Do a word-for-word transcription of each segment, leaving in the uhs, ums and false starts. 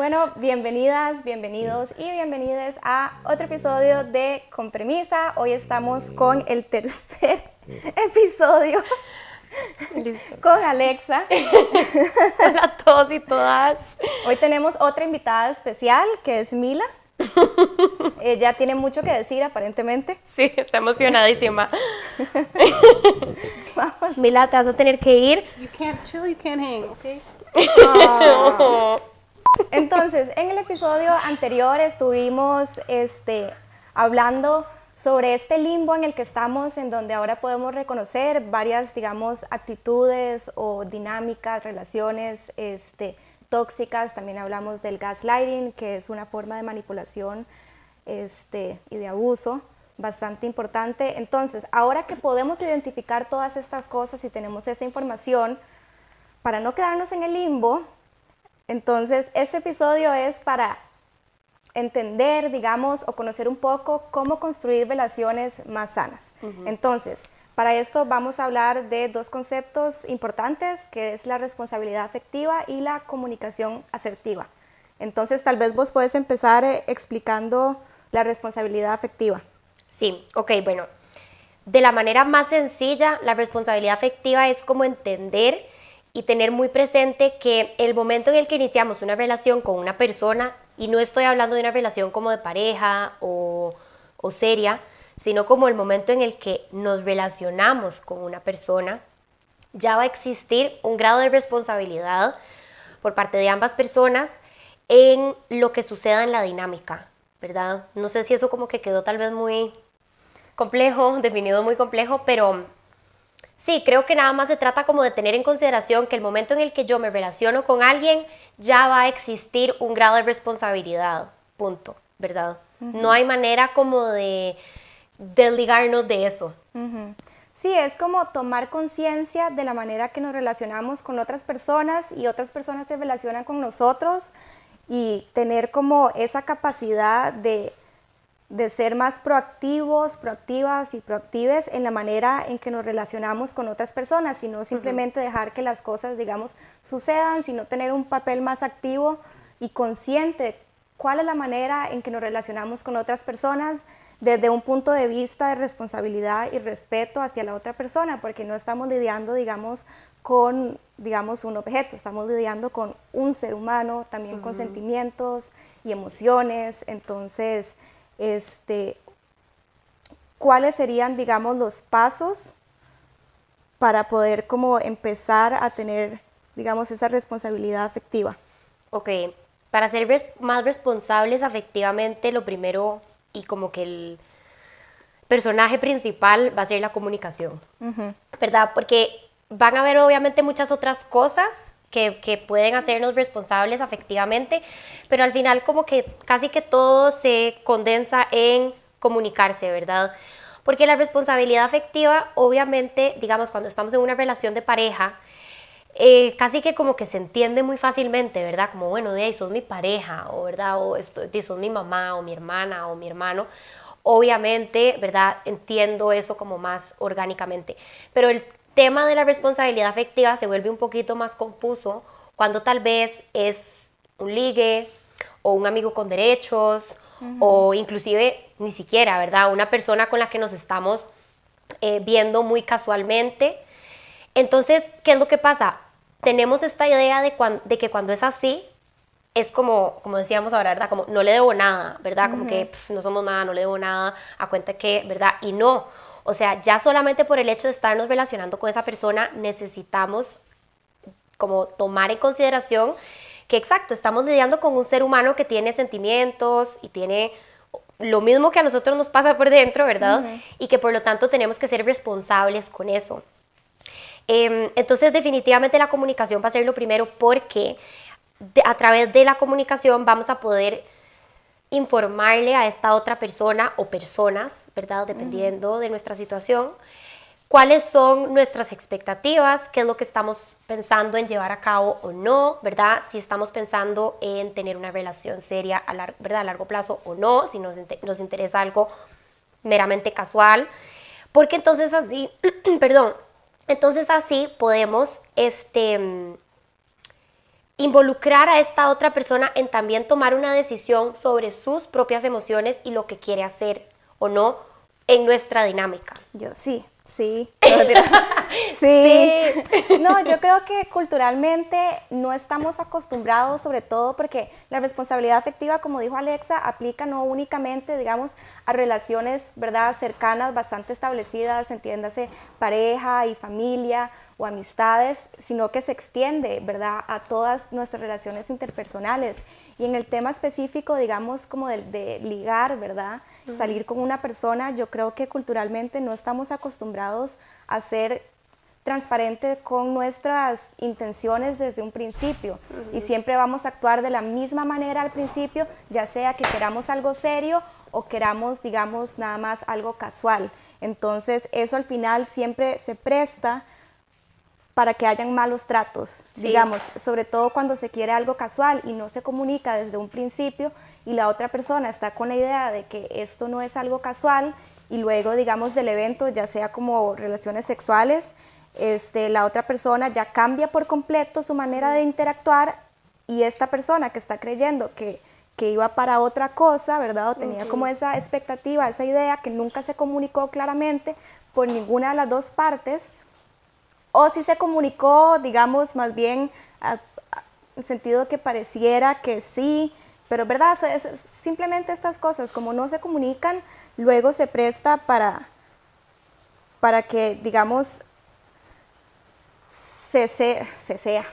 Bueno, bienvenidas, bienvenidos y bienvenidas a otro episodio de Con Premisa. Hoy estamos con el tercer episodio Listo. Con Alexa. Hola a todos y todas. Hoy tenemos otra invitada especial que es Mila. Ella tiene mucho que decir aparentemente. Sí, está emocionadísima. Vamos. Mila, te vas a tener que ir. You can't chill, you can't hang, okay? Oh. Entonces, en el episodio anterior estuvimos este, hablando sobre este limbo en el que estamos, en donde ahora podemos reconocer varias, digamos, actitudes o dinámicas, relaciones este, tóxicas. También hablamos del gaslighting, que es una forma de manipulación este, y de abuso bastante importante. Entonces, ahora que podemos identificar todas estas cosas y tenemos esa información, para no quedarnos en el limbo, entonces este episodio es para entender, digamos, o conocer un poco cómo construir relaciones más sanas. Uh-huh. Entonces, para esto vamos a hablar de dos conceptos importantes, que es la responsabilidad afectiva y la comunicación asertiva. Entonces, tal vez vos puedes empezar eh, explicando la responsabilidad afectiva. Sí, ok, bueno. De la manera más sencilla, la responsabilidad afectiva es como entender y tener muy presente que el momento en el que iniciamos una relación con una persona, y no estoy hablando de una relación como de pareja o, o seria, sino como el momento en el que nos relacionamos con una persona, ya va a existir un grado de responsabilidad por parte de ambas personas en lo que suceda en la dinámica, ¿verdad? No sé si eso como que quedó tal vez muy complejo, definido muy complejo, pero sí, creo que nada más se trata como de tener en consideración que el momento en el que yo me relaciono con alguien, ya va a existir un grado de responsabilidad, punto, ¿verdad? Uh-huh. No hay manera como de desligarnos de eso. Uh-huh. Sí, es como tomar conciencia de la manera que nos relacionamos con otras personas y otras personas se relacionan con nosotros y tener como esa capacidad de de ser más proactivos, proactivas y proactives en la manera en que nos relacionamos con otras personas, sino simplemente uh-huh. dejar que las cosas, digamos, sucedan, sino tener un papel más activo y consciente cuál es la manera en que nos relacionamos con otras personas desde un punto de vista de responsabilidad y respeto hacia la otra persona, porque no estamos lidiando, digamos, con, digamos, un objeto, estamos lidiando con un ser humano, también uh-huh. con sentimientos y emociones. Entonces, Este, ¿cuáles serían, digamos, los pasos para poder como empezar a tener, digamos, esa responsabilidad afectiva? Ok, para ser res- más responsables afectivamente, lo primero y como que el personaje principal va a ser la comunicación, uh-huh. ¿verdad? Porque van a haber obviamente muchas otras cosas Que, que pueden hacernos responsables afectivamente, pero al final como que casi que todo se condensa en comunicarse, ¿verdad? Porque la responsabilidad afectiva, obviamente, digamos, cuando estamos en una relación de pareja, eh, casi que como que se entiende muy fácilmente, ¿verdad? Como, bueno, de ahí sos mi pareja, o ¿verdad? O esto, de sos mi mamá, o mi hermana, o mi hermano. Obviamente, ¿verdad? Entiendo eso como más orgánicamente, pero el tema de la responsabilidad afectiva se vuelve un poquito más confuso cuando tal vez es un ligue o un amigo con derechos uh-huh. o inclusive ni siquiera, ¿verdad? Una persona con la que nos estamos eh, viendo muy casualmente. Entonces, ¿qué es lo que pasa? Tenemos esta idea de, cuan, de que cuando es así, es como, como decíamos ahora, ¿verdad? Como no le debo nada, ¿verdad? Como uh-huh. que pff, no somos nada, no le debo nada, a cuenta que, ¿verdad? Y no. O sea, ya solamente por el hecho de estarnos relacionando con esa persona necesitamos como tomar en consideración que exacto, estamos lidiando con un ser humano que tiene sentimientos y tiene lo mismo que a nosotros nos pasa por dentro, ¿verdad? Uh-huh. Y que por lo tanto tenemos que ser responsables con eso. Eh, entonces definitivamente la comunicación va a ser lo primero porque de, a través de la comunicación vamos a poder informarle a esta otra persona o personas, ¿verdad? Dependiendo uh-huh. de nuestra situación, cuáles son nuestras expectativas, qué es lo que estamos pensando en llevar a cabo o no, ¿verdad? Si estamos pensando en tener una relación seria a, lar- ¿verdad? a largo plazo o no, si nos, inter- nos interesa algo meramente casual, porque entonces así, perdón, entonces así podemos este, involucrar a esta otra persona en también tomar una decisión sobre sus propias emociones y lo que quiere hacer o no en nuestra dinámica. Yo sí, sí. Sí. No, yo creo que culturalmente no estamos acostumbrados, sobre todo porque la responsabilidad afectiva, como dijo Alexa, aplica no únicamente, digamos, a relaciones, ¿verdad?, cercanas, bastante establecidas, entiéndase, pareja y familia o amistades, sino que se extiende, ¿verdad?, a todas nuestras relaciones interpersonales. Y en el tema específico, digamos, como de, de ligar, ¿verdad?, uh-huh. Salir con una persona, yo creo que culturalmente no estamos acostumbrados a ser transparentes con nuestras intenciones desde un principio. Uh-huh. Y siempre vamos a actuar de la misma manera al principio, ya sea que queramos algo serio o queramos, digamos, nada más algo casual. Entonces, eso al final siempre se presta para que hayan malos tratos, sí. Digamos, sobre todo cuando se quiere algo casual y no se comunica desde un principio y la otra persona está con la idea de que esto no es algo casual y luego, digamos, del evento, ya sea como relaciones sexuales, este, la otra persona ya cambia por completo su manera de interactuar y esta persona que está creyendo que, que iba para otra cosa, ¿verdad? O tenía uh-huh. como esa expectativa, esa idea que nunca se comunicó claramente por ninguna de las dos partes, o si se comunicó, digamos, más bien a, a, en sentido que pareciera que sí, pero verdad, es, es, simplemente estas cosas, como no se comunican, luego se presta para, para que, digamos, se, se, se sea.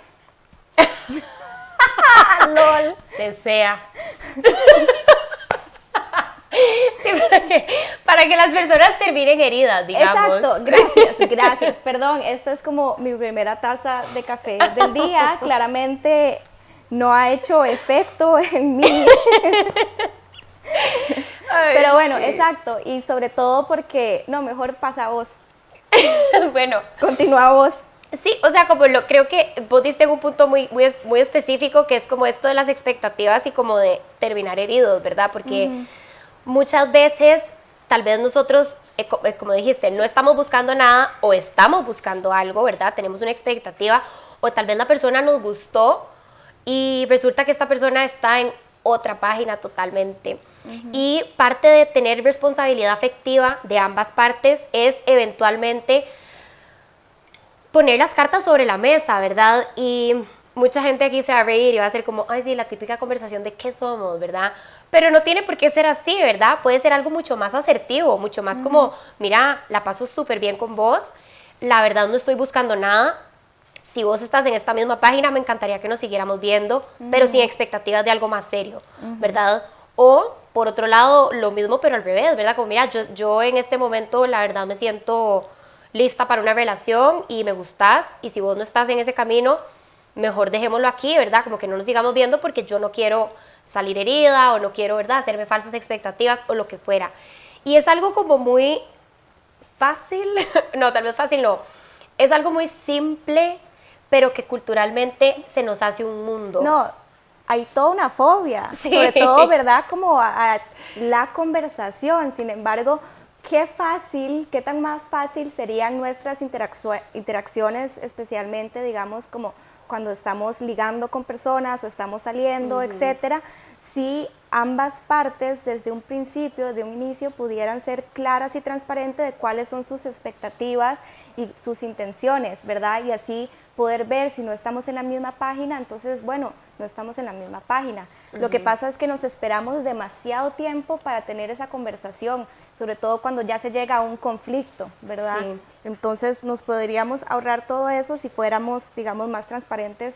LOL. Se sea. Sí, para, que, para que las personas terminen heridas, digamos. Exacto, gracias, gracias. Perdón, esta es como mi primera taza de café del día. Claramente no ha hecho efecto en mí. Ay, pero bueno, sí. Exacto. Y sobre todo porque, no, mejor pasa vos. Bueno. Continúa vos. Sí, o sea, como lo creo que vos diste un punto muy, muy, muy específico, que es como esto de las expectativas y como de terminar heridos, ¿verdad? Porque uh-huh. muchas veces, tal vez nosotros, eh, como dijiste, no estamos buscando nada o estamos buscando algo, ¿verdad? Tenemos una expectativa o tal vez la persona nos gustó y resulta que esta persona está en otra página totalmente. Uh-huh. Y parte de tener responsabilidad afectiva de ambas partes es eventualmente poner las cartas sobre la mesa, ¿verdad? Y mucha gente aquí se va a reír y va a ser como, ay, sí, la típica conversación de qué somos, ¿verdad? Pero no tiene por qué ser así, ¿verdad? Puede ser algo mucho más asertivo, mucho más uh-huh. como, mira, la paso súper bien con vos, la verdad no estoy buscando nada, si vos estás en esta misma página me encantaría que nos siguiéramos viendo, uh-huh. pero sin expectativas de algo más serio, uh-huh. ¿verdad? O, por otro lado, lo mismo pero al revés, ¿verdad? Como, mira, yo, yo en este momento la verdad me siento lista para una relación y me gustás, y si vos no estás en ese camino, mejor dejémoslo aquí, ¿verdad? Como que no nos sigamos viendo porque yo no quiero salir herida o no quiero, ¿verdad?, hacerme falsas expectativas o lo que fuera. Y es algo como muy fácil, no, tal vez fácil no, es algo muy simple, pero que culturalmente se nos hace un mundo. No, hay toda una fobia, sí. Sobre todo, ¿verdad?, como a, a la conversación. Sin embargo, qué fácil, qué tan más fácil serían nuestras interaccio- interacciones, especialmente, digamos, como cuando estamos ligando con personas o estamos saliendo, uh-huh. etcétera, si ambas partes desde un principio, desde un inicio, pudieran ser claras y transparentes de cuáles son sus expectativas y sus intenciones, ¿verdad? Y así poder ver si no estamos en la misma página, entonces, bueno, no estamos en la misma página. Uh-huh. Lo que pasa es que nos esperamos demasiado tiempo para tener esa conversación, sobre todo cuando ya se llega a un conflicto, ¿verdad? Sí. Entonces nos podríamos ahorrar todo eso si fuéramos, digamos, más transparentes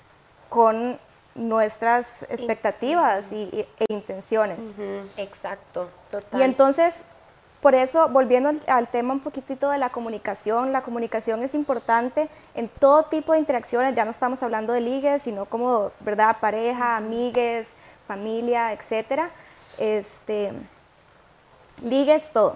con nuestras expectativas y, y, e intenciones. Uh-huh. Exacto, total. Y entonces, por eso, volviendo al, al tema un poquitito de la comunicación, la comunicación es importante en todo tipo de interacciones, ya no estamos hablando de ligues, sino como, ¿verdad?, pareja, amigues, familia, etcétera. Este, ligues, todo.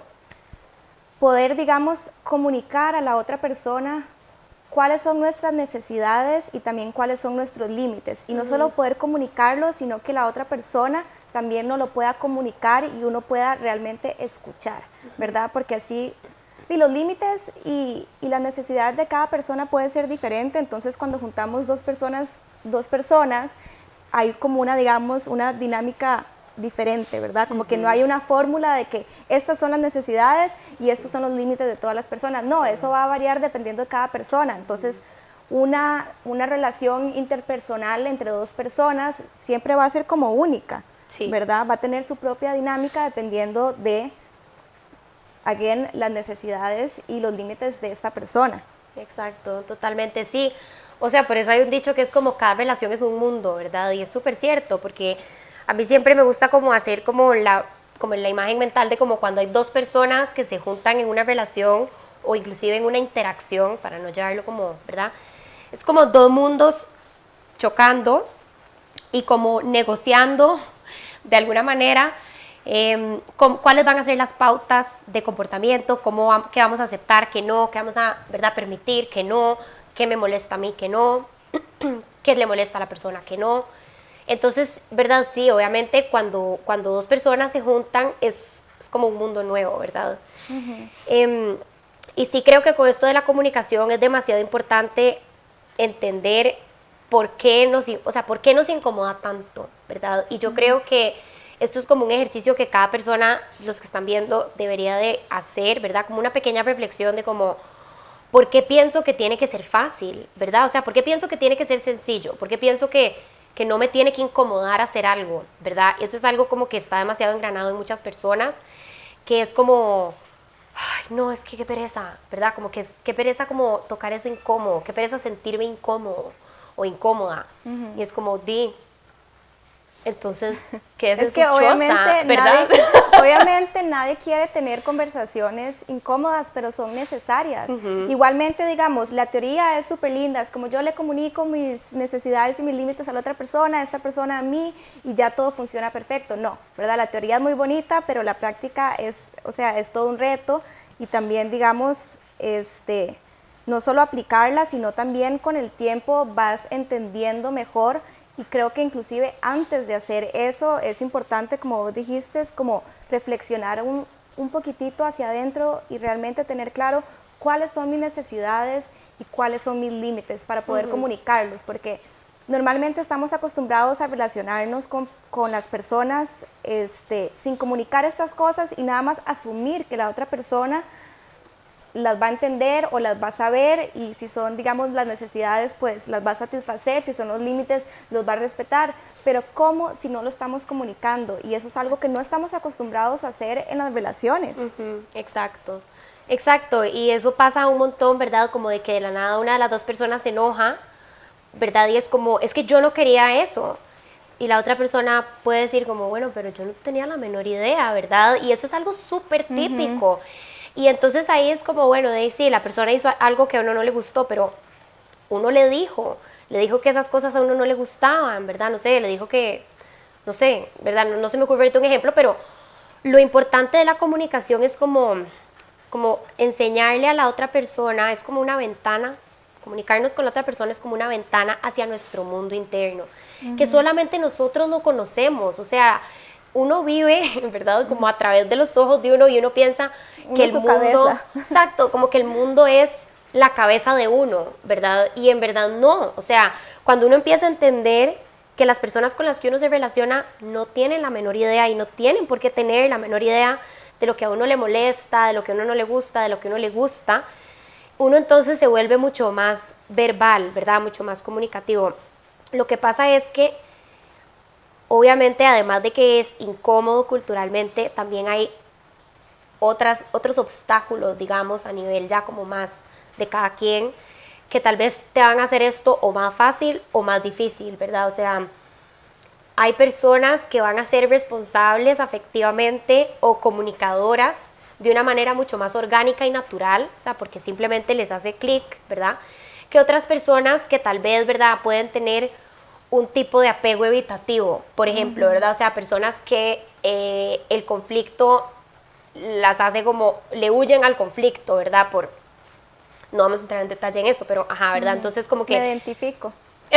Poder, digamos, comunicar a la otra persona cuáles son nuestras necesidades y también cuáles son nuestros límites. Y no uh-huh. solo poder comunicarlo, sino que la otra persona también nos lo pueda comunicar y uno pueda realmente escuchar, ¿verdad? Porque así, y los límites y, y las necesidades de cada persona pueden ser diferentes. Entonces, cuando juntamos dos personas dos personas, hay como una, digamos, una dinámica diferente, ¿verdad? Como uh-huh. que no hay una fórmula de que estas son las necesidades y estos son los límites de todas las personas. No, eso va a variar dependiendo de cada persona. Entonces, una, una relación interpersonal entre dos personas siempre va a ser como única, sí. ¿verdad? Va a tener su propia dinámica dependiendo de, again, las necesidades y los límites de esta persona. Exacto, totalmente, sí. O sea, por eso hay un dicho que es como cada relación es un mundo, ¿verdad? Y es súper cierto, porque a mí siempre me gusta como hacer como la, como la imagen mental de como cuando hay dos personas que se juntan en una relación o inclusive en una interacción, para no llevarlo como, ¿verdad? Es como dos mundos chocando y como negociando de alguna manera eh, con, cuáles van a ser las pautas de comportamiento, cómo, qué vamos a aceptar, qué no, qué vamos a, ¿verdad?, permitir, qué no, qué me molesta a mí, qué no, qué le molesta a la persona, qué no. Entonces, ¿verdad? Sí, obviamente cuando, cuando dos personas se juntan es, es como un mundo nuevo, ¿verdad? Uh-huh. eh, y sí creo que con esto de la comunicación es demasiado importante entender por qué nos, o sea, por qué nos incomoda tanto, ¿verdad? Y yo uh-huh. creo que esto es como un ejercicio que cada persona, los que están viendo, debería de hacer, ¿verdad? Como una pequeña reflexión de como, ¿por qué pienso que tiene que ser fácil, ¿verdad? O sea, ¿por qué pienso que tiene que ser sencillo? ¿Por qué pienso que, que no me tiene que incomodar hacer algo, ¿verdad? Eso es algo como que está demasiado engranado en muchas personas, que es como, ay, no, es que qué pereza, ¿verdad? Como que es, qué pereza como tocar eso incómodo, qué pereza sentirme incómodo o incómoda. Uh-huh. Y es como, di, entonces, ¿qué es, es en que su obviamente choza, ¿verdad? Nadie, obviamente nadie quiere tener conversaciones incómodas, pero son necesarias. Uh-huh. Igualmente, digamos, la teoría es súper linda, es como yo le comunico mis necesidades y mis límites a la otra persona, a esta persona a mí, y ya todo funciona perfecto. No, ¿verdad? La teoría es muy bonita, pero la práctica es, o sea, es todo un reto, y también, digamos, este, no solo aplicarla, sino también con el tiempo vas entendiendo mejor. Y creo que inclusive antes de hacer eso es importante, como vos dijiste, es como reflexionar un, un poquitito hacia adentro y realmente tener claro cuáles son mis necesidades y cuáles son mis límites para poder uh-huh. comunicarlos, porque normalmente estamos acostumbrados a relacionarnos con, con las personas este, sin comunicar estas cosas y nada más asumir que la otra persona las va a entender o las va a saber, y si son, digamos, las necesidades, pues las va a satisfacer, si son los límites, los va a respetar, pero ¿cómo si no lo estamos comunicando? Y eso es algo que no estamos acostumbrados a hacer en las relaciones. Uh-huh. Exacto, exacto, y eso pasa un montón, ¿verdad? Como de que de la nada una de las dos personas se enoja, ¿verdad? Y es como, es que yo no quería eso. Y la otra persona puede decir como, bueno, pero yo no tenía la menor idea, ¿verdad? Y eso es algo súper típico. Uh-huh. Y entonces ahí es como, bueno, de sí, la persona hizo algo que a uno no le gustó, pero uno le dijo, le dijo que esas cosas a uno no le gustaban, ¿verdad? No sé, le dijo que, no sé, ¿verdad? No, no se me ocurre ahorita un ejemplo, pero lo importante de la comunicación es como, como enseñarle a la otra persona, es como una ventana, comunicarnos con la otra persona es como una ventana hacia nuestro mundo interno, uh-huh. que solamente nosotros lo conocemos, o sea, uno vive, ¿verdad? Como a través de los ojos de uno y uno piensa que el mundo, cabeza. Exacto, como que el mundo es la cabeza de uno, ¿verdad? Y en verdad no, o sea, cuando uno empieza a entender que las personas con las que uno se relaciona no tienen la menor idea y no tienen por qué tener la menor idea de lo que a uno le molesta, de lo que a uno no le gusta, de lo que a uno le gusta, uno entonces se vuelve mucho más verbal, ¿verdad? Mucho más comunicativo. Lo que pasa es que obviamente, además de que es incómodo culturalmente, también hay otras, otros obstáculos, digamos, a nivel ya como más de cada quien, que tal vez te van a hacer esto o más fácil o más difícil, ¿verdad? O sea, hay personas que van a ser responsables afectivamente o comunicadoras de una manera mucho más orgánica y natural, o sea, porque simplemente les hace clic, ¿verdad? Que otras personas que tal vez, ¿verdad?, pueden tener un tipo de apego evitativo, por ejemplo, uh-huh. ¿verdad? O sea, personas que eh, el conflicto las hace como, le huyen al conflicto, ¿verdad? Por, no vamos a entrar en detalle en eso, pero, ajá, ¿verdad? Uh-huh. Entonces, como que... Me identifico.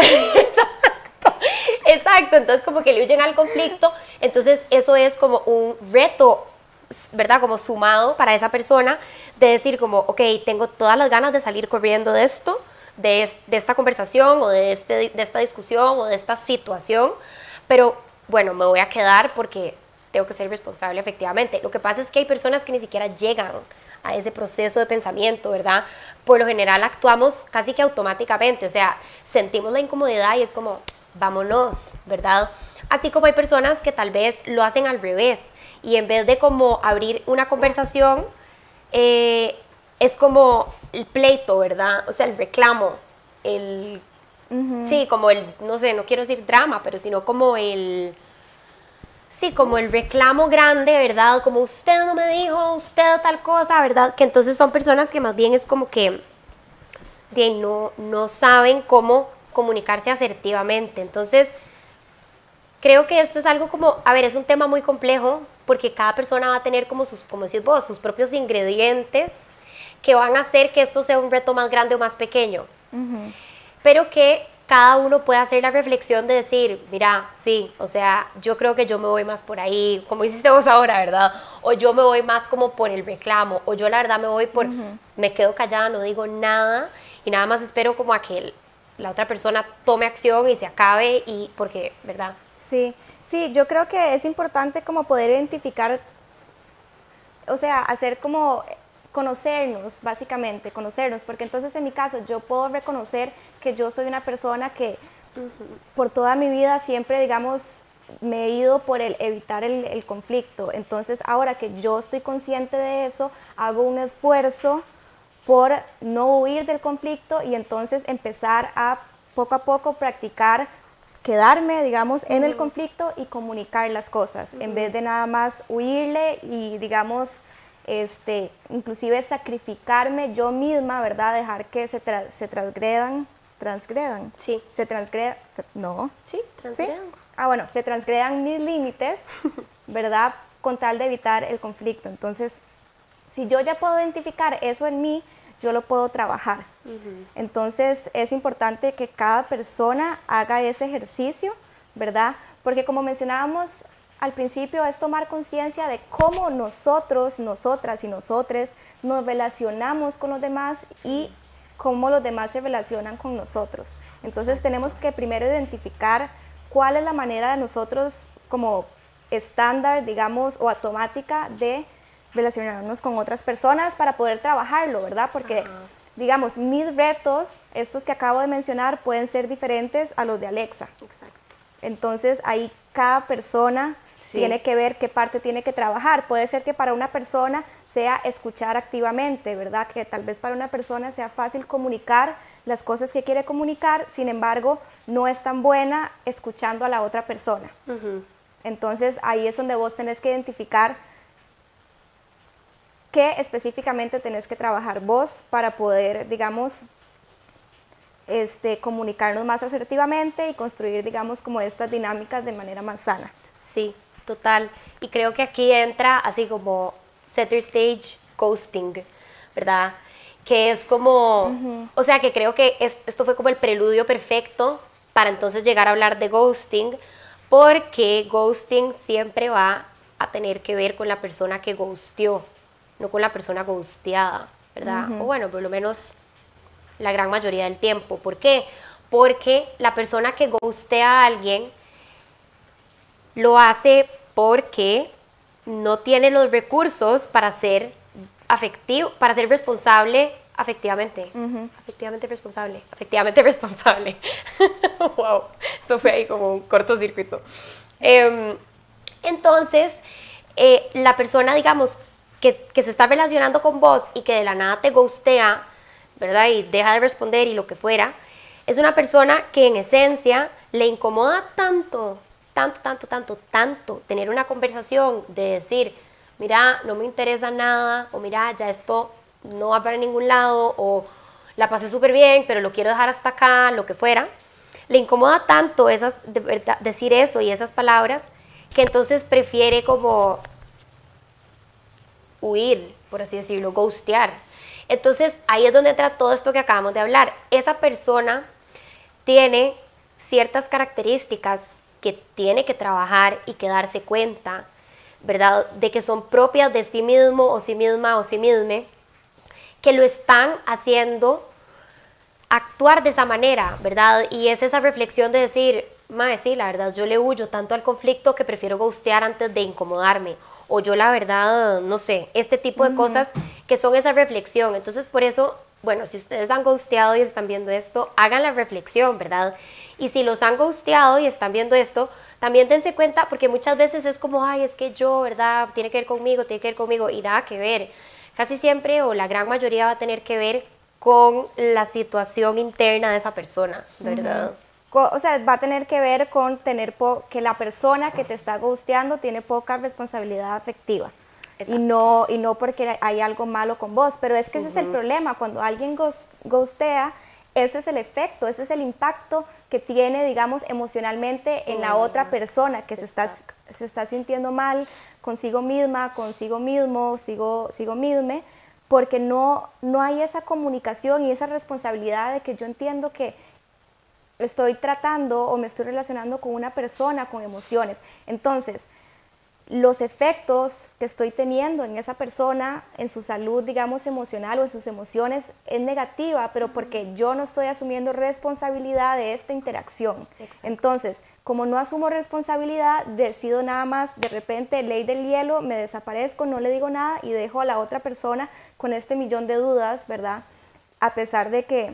Exacto, exacto, entonces como que le huyen al conflicto, entonces eso es como un reto, ¿verdad? Como sumado para esa persona, de decir como, ok, tengo todas las ganas de salir corriendo de esto, de, es, de esta conversación o de, este, de esta discusión o de esta situación, pero bueno, me voy a quedar porque tengo que ser responsable efectivamente. Lo que pasa es que hay personas que ni siquiera llegan a ese proceso de pensamiento, ¿verdad? Por lo general actuamos casi que automáticamente, o sea, sentimos la incomodidad y es como, vámonos, ¿verdad? Así como hay personas que tal vez lo hacen al revés y en vez de como abrir una conversación, eh, es como el pleito, ¿verdad? O sea, el reclamo, el... Uh-huh. Sí, como el, no sé, no quiero decir drama, pero sino como el... Sí, como el reclamo grande, ¿verdad? Como usted no me dijo, usted tal cosa, ¿verdad? Que entonces son personas que más bien es como que de, no, no saben cómo comunicarse asertivamente. Entonces, creo que esto es algo como, a ver, es un tema muy complejo porque cada persona va a tener como sus, como decís vos, sus propios ingredientes que van a hacer que esto sea un reto más grande o más pequeño. Uh-huh. Pero que cada uno puede hacer la reflexión de decir, mira, sí, o sea, yo creo que yo me voy más por ahí, como hiciste vos ahora, ¿verdad? O yo me voy más como por el reclamo, o yo la verdad me voy por, uh-huh. me quedo callada, no digo nada, y nada más espero como a que la otra persona tome acción y se acabe, y porque, ¿verdad? Sí, sí, yo creo que es importante como poder identificar, o sea, hacer como... conocernos, básicamente, conocernos, porque entonces en mi caso yo puedo reconocer que yo soy una persona que uh-huh. por toda mi vida siempre, digamos, me he ido por el evitar el, el conflicto. Entonces ahora que yo estoy consciente de eso, hago un esfuerzo por no huir del conflicto y entonces empezar a poco a poco practicar quedarme, digamos, uh-huh. en el conflicto y comunicar las cosas, uh-huh. en vez de nada más huirle y, digamos, Este, inclusive sacrificarme yo misma, ¿verdad? Dejar que se, tra se transgredan, transgredan, sí, se transgredan, no, sí, transgredan. ¿Sí? Ah, bueno, se transgredan mis límites, ¿verdad? Con tal de evitar el conflicto. Entonces, si yo ya puedo identificar eso en mí, yo lo puedo trabajar. Uh-huh. Entonces, es importante que cada persona haga ese ejercicio, ¿verdad? Porque como mencionábamos al principio, es tomar conciencia de cómo nosotros, nosotras y nosotres nos relacionamos con los demás y cómo los demás se relacionan con nosotros. Entonces tenemos que primero identificar cuál es la manera de nosotros como estándar, digamos, o automática de relacionarnos con otras personas para poder trabajarlo, ¿verdad? Porque, uh-huh. digamos, mis retos, estos que acabo de mencionar, pueden ser diferentes a los de Alexa. Exacto. Entonces ahí cada persona... Sí. Tiene que ver qué parte tiene que trabajar. Puede ser que para una persona sea escuchar activamente, ¿verdad? Que tal vez para una persona sea fácil comunicar las cosas que quiere comunicar, sin embargo, no es tan buena escuchando a la otra persona. Uh-huh. Entonces, ahí es donde vos tenés que identificar qué específicamente tenés que trabajar vos para poder, digamos, este, comunicarnos más asertivamente y construir, digamos, como estas dinámicas de manera más sana. Sí. Total, y creo que aquí entra así como center stage ghosting, ¿verdad? Que es como, uh-huh. o sea que creo que es, esto fue como el preludio perfecto para entonces llegar a hablar de ghosting, porque ghosting siempre va a tener que ver con la persona que ghosteó, no con la persona ghosteada, ¿verdad? Uh-huh. O bueno, por lo menos la gran mayoría del tiempo. ¿Por qué? Porque la persona que ghostea a alguien lo hace porque no tiene los recursos para ser afectivo, para ser responsable afectivamente. Uh-huh. Afectivamente responsable. Afectivamente responsable. Wow, eso fue ahí como un cortocircuito. Eh, entonces, eh, la persona, digamos, que, que se está relacionando con vos y que de la nada te ghostea, ¿verdad? Y deja de responder y lo que fuera, es una persona que en esencia le incomoda tanto, tanto, tanto, tanto, tanto tener una conversación de decir, mira, no me interesa nada, o mira, ya esto no va para ningún lado, o la pasé súper bien, pero lo quiero dejar hasta acá, lo que fuera. Le incomoda tanto esas, de verdad, decir eso y esas palabras, que entonces prefiere como huir, por así decirlo, ghostear. Entonces ahí es donde entra todo esto que acabamos de hablar. Esa persona tiene ciertas características que tiene que trabajar y que darse cuenta, ¿verdad?, de que son propias de sí mismo o sí misma o sí misma, que lo están haciendo actuar de esa manera, ¿verdad? Y es esa reflexión de decir, mae, sí, la verdad, yo le huyo tanto al conflicto que prefiero ghostear antes de incomodarme. O yo, la verdad, no sé, este tipo de uh-huh. cosas que son esa reflexión. Entonces, por eso, bueno, si ustedes han ghosteado y están viendo esto, hagan la reflexión, ¿verdad? Y si los han ghosteado y están viendo esto, también dense cuenta, porque muchas veces es como, ay, es que yo, ¿verdad? Tiene que ver conmigo, tiene que ver conmigo, y nada que ver. Casi siempre, o la gran mayoría, va a tener que ver con la situación interna de esa persona, ¿verdad? Uh-huh. O sea, va a tener que ver con tener po que la persona que te está ghosteando tiene poca responsabilidad afectiva. Y no, y no porque hay algo malo con vos, pero es que uh-huh. ese es el problema, cuando alguien ghostea, ese es el efecto, ese es el impacto que tiene, digamos, emocionalmente en oh, la otra persona que se está, se está sintiendo mal consigo misma, consigo mismo, sigo, sigo misme, porque no, no hay esa comunicación y esa responsabilidad de que yo entiendo que estoy tratando o me estoy relacionando con una persona con emociones. Entonces, los efectos que estoy teniendo en esa persona, en su salud, digamos, emocional o en sus emociones, es negativa, pero porque yo no estoy asumiendo responsabilidad de esta interacción. Exacto. Entonces, como no asumo responsabilidad, decido nada más, de repente, ley del hielo, me desaparezco, no le digo nada y dejo a la otra persona con este millón de dudas, ¿verdad? A pesar de que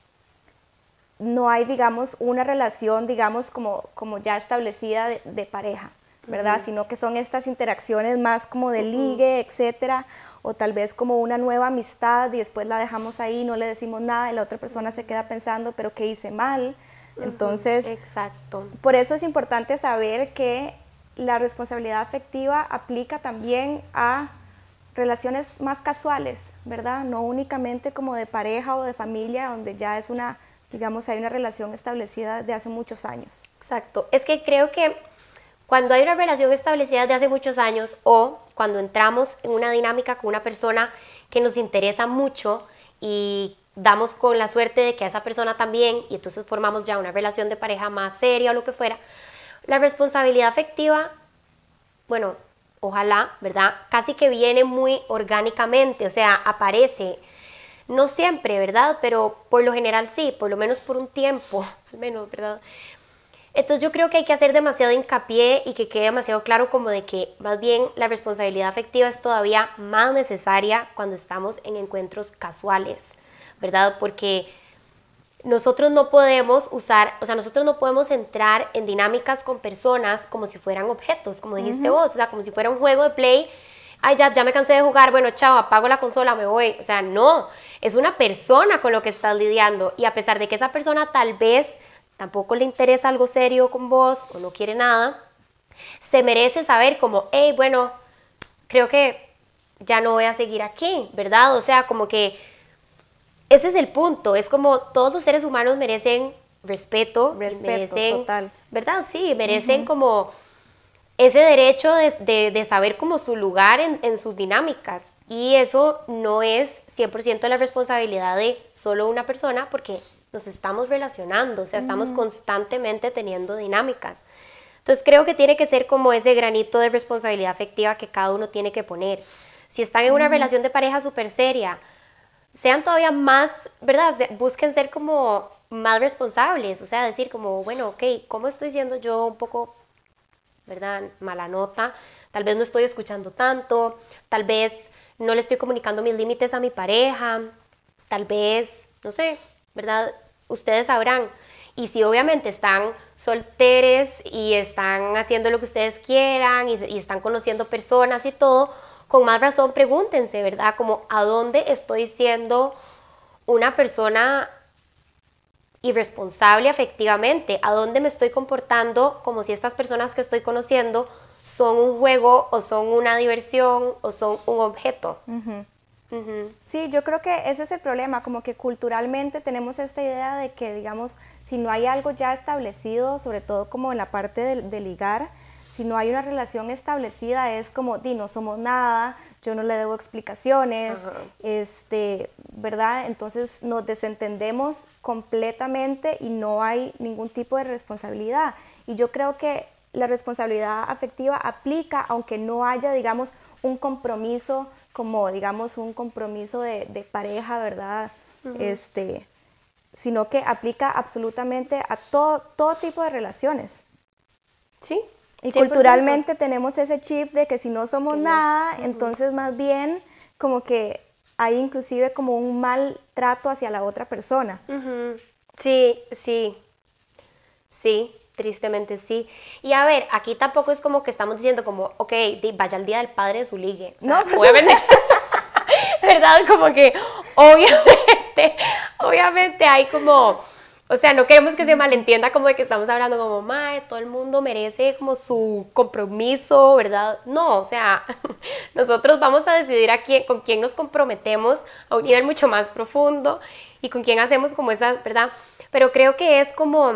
no hay, digamos, una relación, digamos, como, como ya establecida de, de pareja, ¿verdad? Uh-huh. Sino que son estas interacciones más como de ligue, uh-huh. etcétera, o tal vez como una nueva amistad y después la dejamos ahí, no le decimos nada y la otra persona uh-huh. se queda pensando, pero ¿qué hice mal? Uh-huh. Entonces, exacto. Por eso es importante saber que la responsabilidad afectiva aplica también a relaciones más casuales, ¿verdad? No únicamente como de pareja o de familia, donde ya es una, digamos, hay una relación establecida de hace muchos años. Exacto. Es que creo que cuando hay una relación establecida de hace muchos años o cuando entramos en una dinámica con una persona que nos interesa mucho y damos con la suerte de que a esa persona también, y entonces formamos ya una relación de pareja más seria o lo que fuera, la responsabilidad afectiva, bueno, ojalá, ¿verdad? Casi que viene muy orgánicamente, o sea, aparece, no siempre, ¿verdad? Pero por lo general sí, por lo menos por un tiempo, al menos, ¿verdad? Entonces yo creo que hay que hacer demasiado hincapié y que quede demasiado claro como de que más bien la responsabilidad afectiva es todavía más necesaria cuando estamos en encuentros casuales, ¿verdad? Porque nosotros no podemos usar, o sea, nosotros no podemos entrar en dinámicas con personas como si fueran objetos, como dijiste uh-huh. vos, o sea, como si fuera un juego de play. Ay, ya, ya me cansé de jugar, bueno, chao, apago la consola, me voy. O sea, no, es una persona con lo que estás lidiando y a pesar de que esa persona tal vez tampoco le interesa algo serio con vos o no quiere nada, se merece saber como, hey, bueno, creo que ya no voy a seguir aquí, ¿verdad? O sea, como que ese es el punto, es como todos los seres humanos merecen respeto, respeto merecen, total. ¿verdad? Sí, merecen uh-huh. como ese derecho de, de, de saber como su lugar en, en sus dinámicas y eso no es cien por ciento la responsabilidad de solo una persona porque nos estamos relacionando, o sea, estamos uh-huh. constantemente teniendo dinámicas. Entonces creo que tiene que ser como ese granito de responsabilidad afectiva que cada uno tiene que poner. Si están en una uh-huh. relación de pareja súper seria, sean todavía más, ¿verdad? Busquen ser como más responsables, o sea, decir como, bueno, ok, ¿cómo estoy siendo yo un poco, ¿verdad? Mala nota, tal vez no estoy escuchando tanto, tal vez no le estoy comunicando mis límites a mi pareja, tal vez, no sé, ¿verdad? Ustedes sabrán. Y si obviamente están solteres y están haciendo lo que ustedes quieran y, y están conociendo personas y todo, con más razón pregúntense, ¿verdad? Como, ¿a dónde estoy siendo una persona irresponsable afectivamente? ¿A dónde me estoy comportando como si estas personas que estoy conociendo son un juego o son una diversión o son un objeto? Uh-huh. Uh-huh. Sí, yo creo que ese es el problema, como que culturalmente tenemos esta idea de que, digamos, si no hay algo ya establecido, sobre todo como en la parte de, de ligar, si no hay una relación establecida es como, di, no somos nada, yo no le debo explicaciones, uh-huh. este, ¿verdad? Entonces nos desentendemos completamente y no hay ningún tipo de responsabilidad. Y yo creo que la responsabilidad afectiva aplica aunque no haya, digamos, un compromiso, como digamos un compromiso de, de pareja, ¿verdad? Uh-huh. Este, sino que aplica absolutamente a todo, todo tipo de relaciones. Sí. Y cien por ciento. culturalmente tenemos ese chip de que si no somos Que no. nada, Ujú. entonces más bien como que hay inclusive como un mal trato hacia la otra persona. Ujú. Sí, sí, sí, tristemente sí. Y a ver, aquí tampoco es como que estamos diciendo como, ok, di- vaya al día del padre de su ligue. O sea, No, pues- obviamente, ¿verdad? Como que obviamente, obviamente hay como, o sea, no queremos que se malentienda como de que estamos hablando como, mae, todo el mundo merece como su compromiso, ¿verdad? No, o sea, nosotros vamos a decidir a quién, con quién nos comprometemos a un nivel mucho más profundo y con quién hacemos como esa, ¿verdad? Pero creo que es como,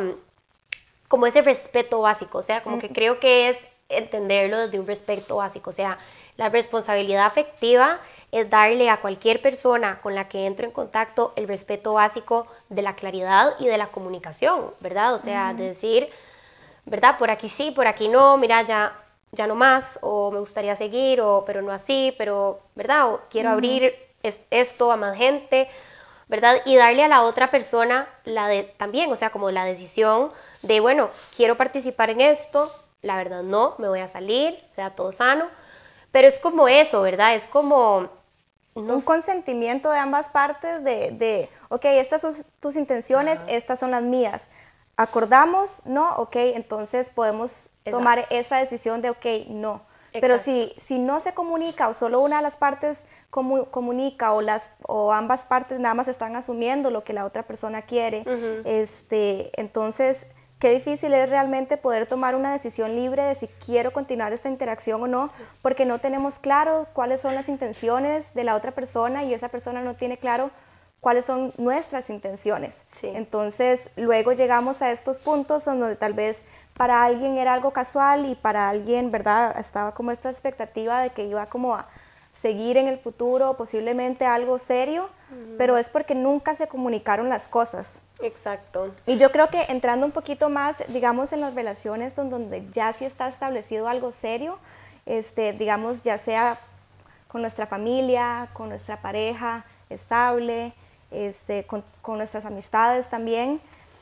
como ese respeto básico, o sea, como que creo que es entenderlo desde un respeto básico, o sea, la responsabilidad afectiva es darle a cualquier persona con la que entro en contacto el respeto básico de la claridad y de la comunicación, ¿verdad? O sea, uh-huh. de decir, ¿verdad? Por aquí sí, por aquí no, mira, ya, ya no más, o me gustaría seguir, o pero no así, pero, ¿verdad? O quiero uh-huh. abrir es, esto a más gente, ¿verdad? Y darle a la otra persona la de, también, o sea, como la decisión de, bueno, quiero participar en esto, la verdad no, me voy a salir, o sea, todo sano, pero es como eso, ¿verdad? Es como... No un sé. consentimiento de ambas partes de, de ok, estas son tus intenciones, uh-huh. estas son las mías. Acordamos, ¿no? Ok, entonces podemos Exacto. tomar esa decisión de, ok, no. Exacto. Pero si, si no se comunica o solo una de las partes comu- comunica o, las, o ambas partes nada más están asumiendo lo que la otra persona quiere, uh-huh. este, entonces... Qué difícil es realmente poder tomar una decisión libre de si quiero continuar esta interacción o no, sí. porque no tenemos claro cuáles son las intenciones de la otra persona y esa persona no tiene claro cuáles son nuestras intenciones. Sí. Entonces, luego llegamos a estos puntos donde tal vez para alguien era algo casual y para alguien, ¿verdad? Estaba como esta expectativa de que iba como a seguir en el futuro, posiblemente algo serio, uh-huh. pero es porque nunca se comunicaron las cosas. Exacto. Y yo creo que entrando un poquito más, digamos, en las relaciones donde ya sí está establecido algo serio, este, digamos, ya sea con nuestra familia, con nuestra pareja estable, este, con, con nuestras amistades también,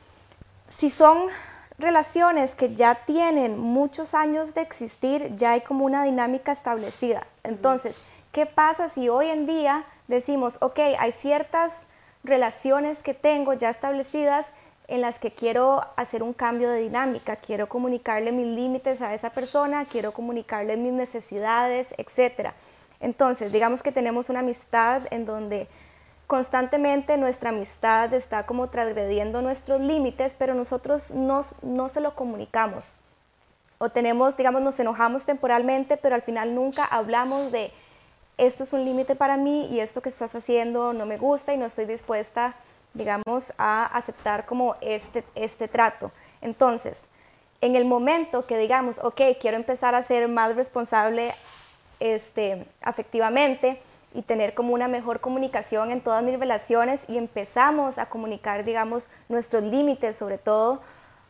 si son relaciones que ya tienen muchos años de existir, ya hay como una dinámica establecida. Entonces, ¿qué pasa si hoy en día decimos, ok, hay ciertas relaciones que tengo ya establecidas en las que quiero hacer un cambio de dinámica, quiero comunicarle mis límites a esa persona, quiero comunicarle mis necesidades, etcétera? Entonces, digamos que tenemos una amistad en donde constantemente nuestra amistad está como transgrediendo nuestros límites, pero nosotros no, no se lo comunicamos. O tenemos, digamos, nos enojamos temporalmente, pero al final nunca hablamos de esto es un límite para mí y esto que estás haciendo no me gusta y no estoy dispuesta, digamos, a aceptar como este, este trato. Entonces, en el momento que digamos, ok, quiero empezar a ser más responsable este, afectivamente y tener como una mejor comunicación en todas mis relaciones y empezamos a comunicar, digamos, nuestros límites, sobre todo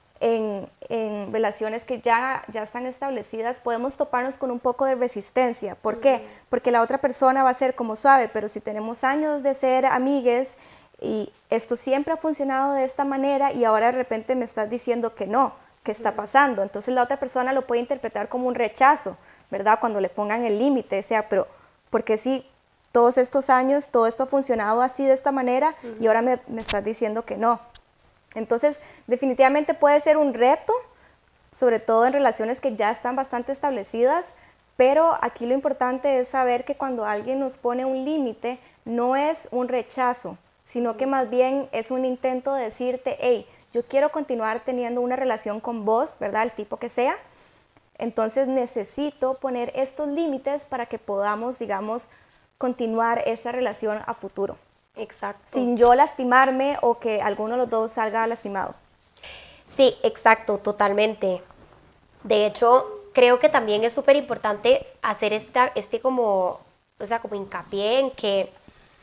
en, en relaciones que ya, ya están establecidas, podemos toparnos con un poco de resistencia. ¿Por qué? Uh-huh. Porque la otra persona va a ser como suave, pero si tenemos años de ser amigues y esto siempre ha funcionado de esta manera y ahora de repente me estás diciendo que no, ¿qué está pasando? Entonces la otra persona lo puede interpretar como un rechazo, ¿verdad? Cuando le pongan el límite, o sea, pero ¿por qué si todos estos años todo esto ha funcionado así de esta manera uh-huh. y ahora me, me estás diciendo que no? Entonces, definitivamente puede ser un reto, sobre todo en relaciones que ya están bastante establecidas, pero aquí lo importante es saber que cuando alguien nos pone un límite, no es un rechazo, sino que más bien es un intento de decirte, hey, yo quiero continuar teniendo una relación con vos, ¿verdad? El tipo que sea. Entonces necesito poner estos límites para que podamos, digamos, continuar esa relación a futuro. Exacto. Sin yo lastimarme o que alguno de los dos salga lastimado. Sí, exacto, totalmente. De hecho, creo que también es súper importante hacer esta, este como, o sea, como hincapié en que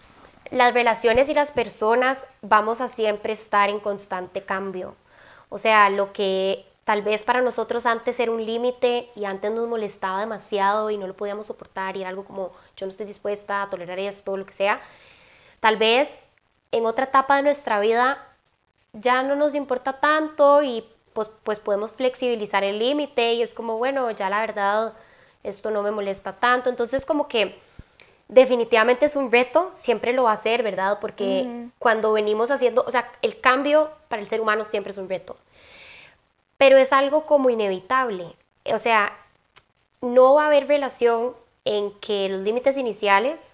las relaciones y las personas vamos a siempre estar en constante cambio. O sea, lo que tal vez para nosotros antes era un límite y antes nos molestaba demasiado y no lo podíamos soportar y era algo como yo no estoy dispuesta a tolerar esto, lo que sea. Tal vez en otra etapa de nuestra vida ya no nos importa tanto y pues, pues podemos flexibilizar el límite y es como, bueno, ya la verdad, esto no me molesta tanto. Entonces como que definitivamente es un reto, siempre lo va a ser, ¿verdad? Porque uh-huh. cuando venimos haciendo, o sea, el cambio para el ser humano siempre es un reto. Pero es algo como inevitable. O sea, no va a haber relación en que los límites iniciales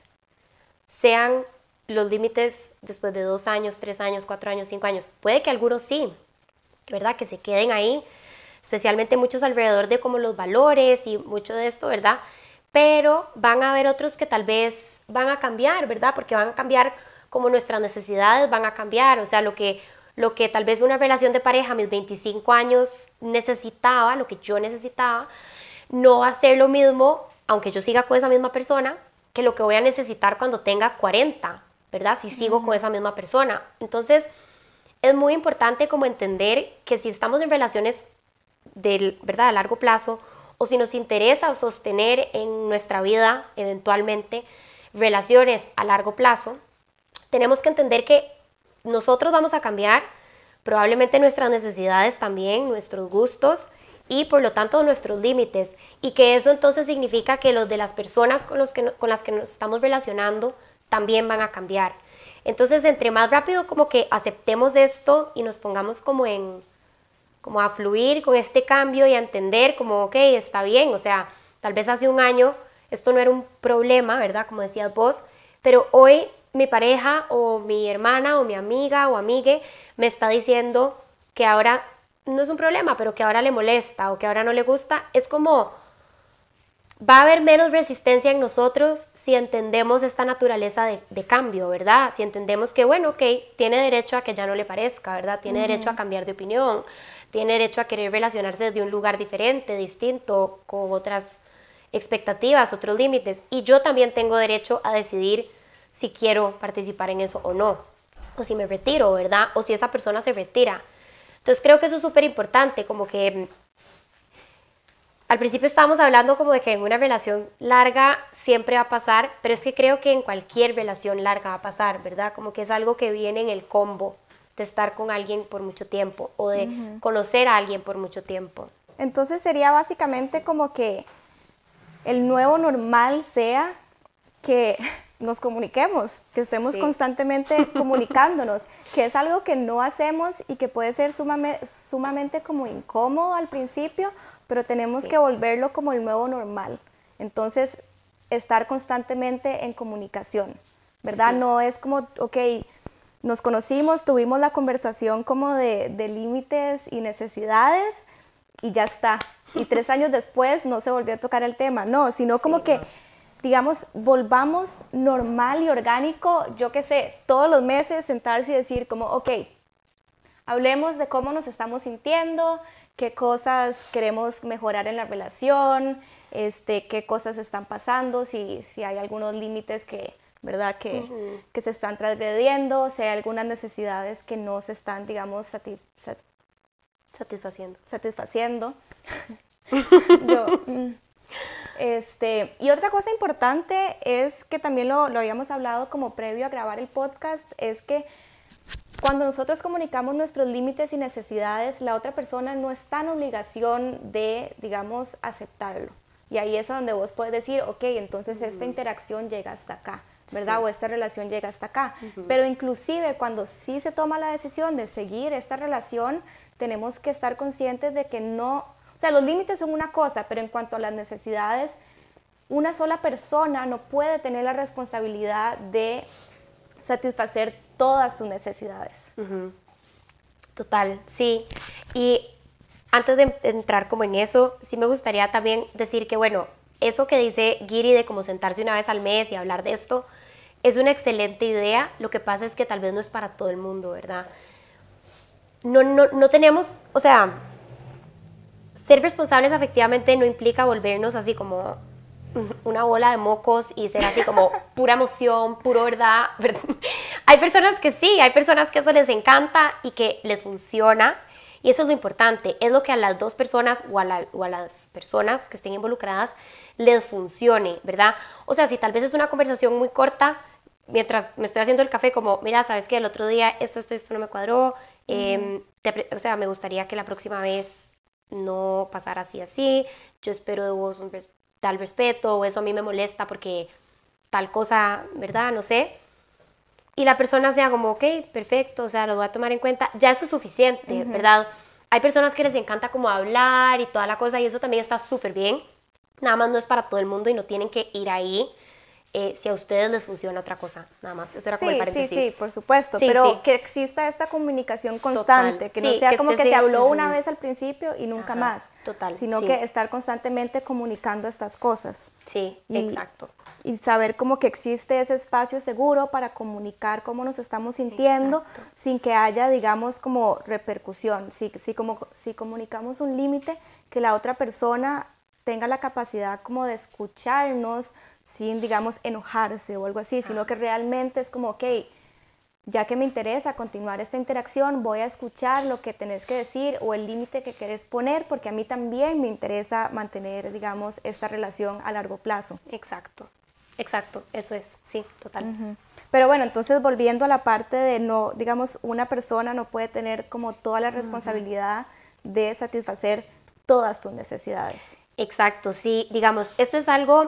sean los límites después de dos años, tres años, cuatro años, cinco años. Puede que algunos sí, ¿verdad? Que se queden ahí, especialmente muchos alrededor de como los valores y mucho de esto, ¿verdad? Pero van a haber otros que tal vez van a cambiar, ¿verdad? Porque van a cambiar como nuestras necesidades van a cambiar. O sea, lo que, lo que tal vez una relación de pareja a mis veinticinco años necesitaba, lo que yo necesitaba, no va a ser lo mismo, aunque yo siga con esa misma persona, que lo que voy a necesitar cuando tenga cuarenta, ¿verdad? Si sigo uh-huh. con esa misma persona. Entonces, es muy importante como entender que si estamos en relaciones de, ¿verdad?, a largo plazo, o si nos interesa sostener en nuestra vida, eventualmente, relaciones a largo plazo, tenemos que entender que nosotros vamos a cambiar, probablemente nuestras necesidades también, nuestros gustos, y por lo tanto nuestros límites, y que eso entonces significa que los de las personas con, los que, con las que nos estamos relacionando también van a cambiar. Entonces, entre más rápido como que aceptemos esto y nos pongamos como en, como a fluir con este cambio y a entender como, ok, está bien, o sea, tal vez hace un año esto no era un problema, ¿verdad? Como decías vos, pero hoy mi pareja o mi hermana o mi amiga o amigue me está diciendo que ahora no es un problema, pero que ahora le molesta o que ahora no le gusta. Es como, va a haber menos resistencia en nosotros si entendemos esta naturaleza de, de cambio, ¿verdad? Si entendemos que, bueno, ok, tiene derecho a que ya no le parezca, ¿verdad? Tiene uh-huh. derecho a cambiar de opinión, tiene derecho a querer relacionarse desde un lugar diferente, distinto, con otras expectativas, otros límites. Y yo también tengo derecho a decidir si quiero participar en eso o no, o si me retiro, ¿verdad? O si esa persona se retira. Entonces creo que eso es súper importante, como que al principio estábamos hablando como de que en una relación larga siempre va a pasar, pero es que creo que en cualquier relación larga va a pasar, ¿verdad? Como que es algo que viene en el combo de estar con alguien por mucho tiempo o de uh-huh. conocer a alguien por mucho tiempo. Entonces sería básicamente como que el nuevo normal sea que nos comuniquemos, que estemos sí. constantemente comunicándonos, que es algo que no hacemos y que puede ser sumamente, sumamente como incómodo al principio, pero tenemos sí. que volverlo como el nuevo normal. Entonces, estar constantemente en comunicación, ¿verdad? Sí. No es como, ok, nos conocimos, tuvimos la conversación como de, de límites y necesidades y ya está. Y tres años después no se volvió a tocar el tema, no, sino como sí, que... No. digamos, volvamos normal y orgánico, yo qué sé, todos los meses sentarse y decir como, ok, hablemos de cómo nos estamos sintiendo, qué cosas queremos mejorar en la relación, este, qué cosas están pasando, si, si hay algunos límites que, ¿verdad? Que, uh-huh. que se están transgrediendo, si hay algunas necesidades que no se están, digamos, sati- sat- satisfaciendo. satisfaciendo. yo, mm, Este, y otra cosa importante es que también lo, lo habíamos hablado como previo a grabar el podcast, es que cuando nosotros comunicamos nuestros límites y necesidades, la otra persona no está en obligación de, digamos, aceptarlo. Y ahí es donde vos puedes decir, ok, entonces uh-huh. esta interacción llega hasta acá, ¿verdad? Sí. O esta relación llega hasta acá. Uh-huh. Pero inclusive cuando sí se toma la decisión de seguir esta relación, tenemos que estar conscientes de que no... O sea, los límites son una cosa, pero en cuanto a las necesidades, una sola persona no puede tener la responsabilidad de satisfacer todas tus necesidades. Uh-huh. Total, sí. Y antes de entrar como en eso, sí me gustaría también decir que, bueno, eso que dice Giri de como sentarse una vez al mes y hablar de esto, es una excelente idea. Lo que pasa es que tal vez no es para todo el mundo, ¿verdad? No, no, no tenemos, o sea... ser responsables afectivamente no implica volvernos así como una bola de mocos y ser así como pura emoción, puro verdad. Hay personas que sí, hay personas que eso les encanta y que les funciona, y eso es lo importante, es lo que a las dos personas o a, la, o a las personas que estén involucradas les funcione, ¿verdad? O sea, si tal vez es una conversación muy corta, mientras me estoy haciendo el café, como, mira, ¿sabes qué? El otro día esto, esto, esto no me cuadró, Eh, te pre- o sea, me gustaría que la próxima vez no pasara así, así. Yo espero de vos un res- tal respeto, o eso a mí me molesta porque tal cosa, ¿verdad? No sé. Y la persona sea como, ok, perfecto, o sea, lo voy a tomar en cuenta. Ya eso es suficiente, ¿verdad? Hay personas que les encanta como hablar y toda la cosa, y eso también está súper bien. Nada más no es para todo el mundo y no tienen que ir ahí eh, si a ustedes les funciona otra cosa. Nada más, eso era como el Sí, sí, paréntesis. sí, por supuesto, Sí, pero sí. que exista esta comunicación constante, Total. que no Sí, sea que como este que se sea- habló una ujú. vez al principio y nunca Ajá, más, total, sino sí. que estar constantemente comunicando estas cosas. Sí, Y- exacto. Y saber como que existe ese espacio seguro para comunicar cómo nos estamos sintiendo Exacto. sin que haya, digamos, como repercusión. Si, si, como, si comunicamos un límite, que la otra persona tenga la capacidad como de escucharnos sin, digamos, enojarse o algo así, sino que realmente es como, ok, ya que me interesa continuar esta interacción, voy a escuchar lo que tenés que decir o el límite que querés poner, porque a mí también me interesa mantener, digamos, esta relación a largo plazo. Exacto. Exacto, eso es, sí, total. Ujú. Pero bueno, entonces volviendo a la parte de no, digamos, una persona no puede tener como toda la responsabilidad de satisfacer todas tus necesidades. Exacto, sí, digamos, esto es algo,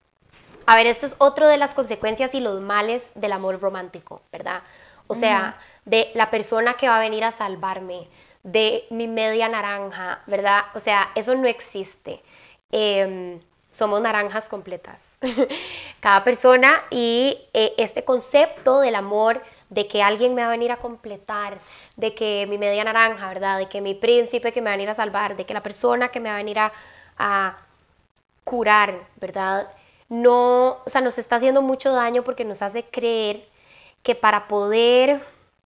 a ver, esto es otro de las consecuencias y los males del amor romántico, ¿verdad? O sea, de la persona que va a venir a salvarme, de mi media naranja, ¿verdad? O sea, eso no existe. Em, somos naranjas completas, cada persona, y eh, este concepto del amor, de que alguien me va a venir a completar, de que mi media naranja, ¿verdad? De que mi príncipe que me va a venir a salvar, de que la persona que me va a venir a, a curar, ¿verdad? No, o sea, nos está haciendo mucho daño porque nos hace creer que para poder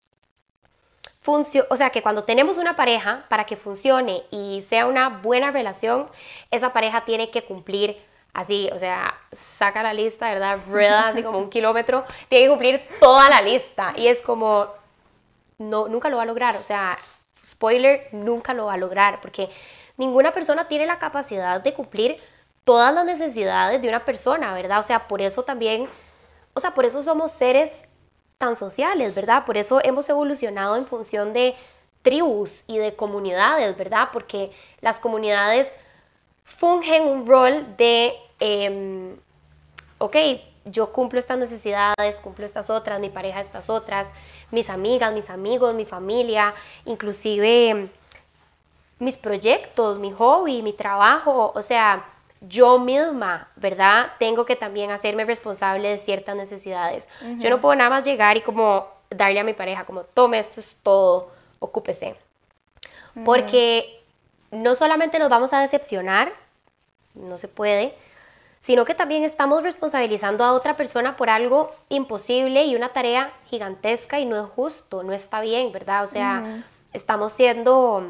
funcionar, o sea, que cuando tenemos una pareja, para que funcione y sea una buena relación, esa pareja tiene que cumplir así, o sea, saca la lista, ¿verdad? Rueda así como un kilómetro, tiene que cumplir toda la lista y es como, no, nunca lo va a lograr, o sea, spoiler, nunca lo va a lograr porque ninguna persona tiene la capacidad de cumplir todas las necesidades de una persona, ¿verdad? O sea, por eso también, o sea, por eso somos seres tan sociales, ¿verdad? Por eso hemos evolucionado en función de tribus y de comunidades, ¿verdad? Porque las comunidades fungen un rol de, eh, ok, yo cumplo estas necesidades, cumplo estas otras, mi pareja estas otras, mis amigas, mis amigos, mi familia, inclusive mis proyectos, mi hobby, mi trabajo, o sea, yo misma, ¿verdad? Tengo que también hacerme responsable de ciertas necesidades. Uh-huh. Yo no puedo nada más llegar y como darle a mi pareja, como, tome, esto es todo, ocúpese. Uh-huh. Porque no solamente nos vamos a decepcionar, no se puede, sino que también estamos responsabilizando a otra persona por algo imposible y una tarea gigantesca y no es justo, no está bien, ¿verdad? O sea, uh-huh. estamos siendo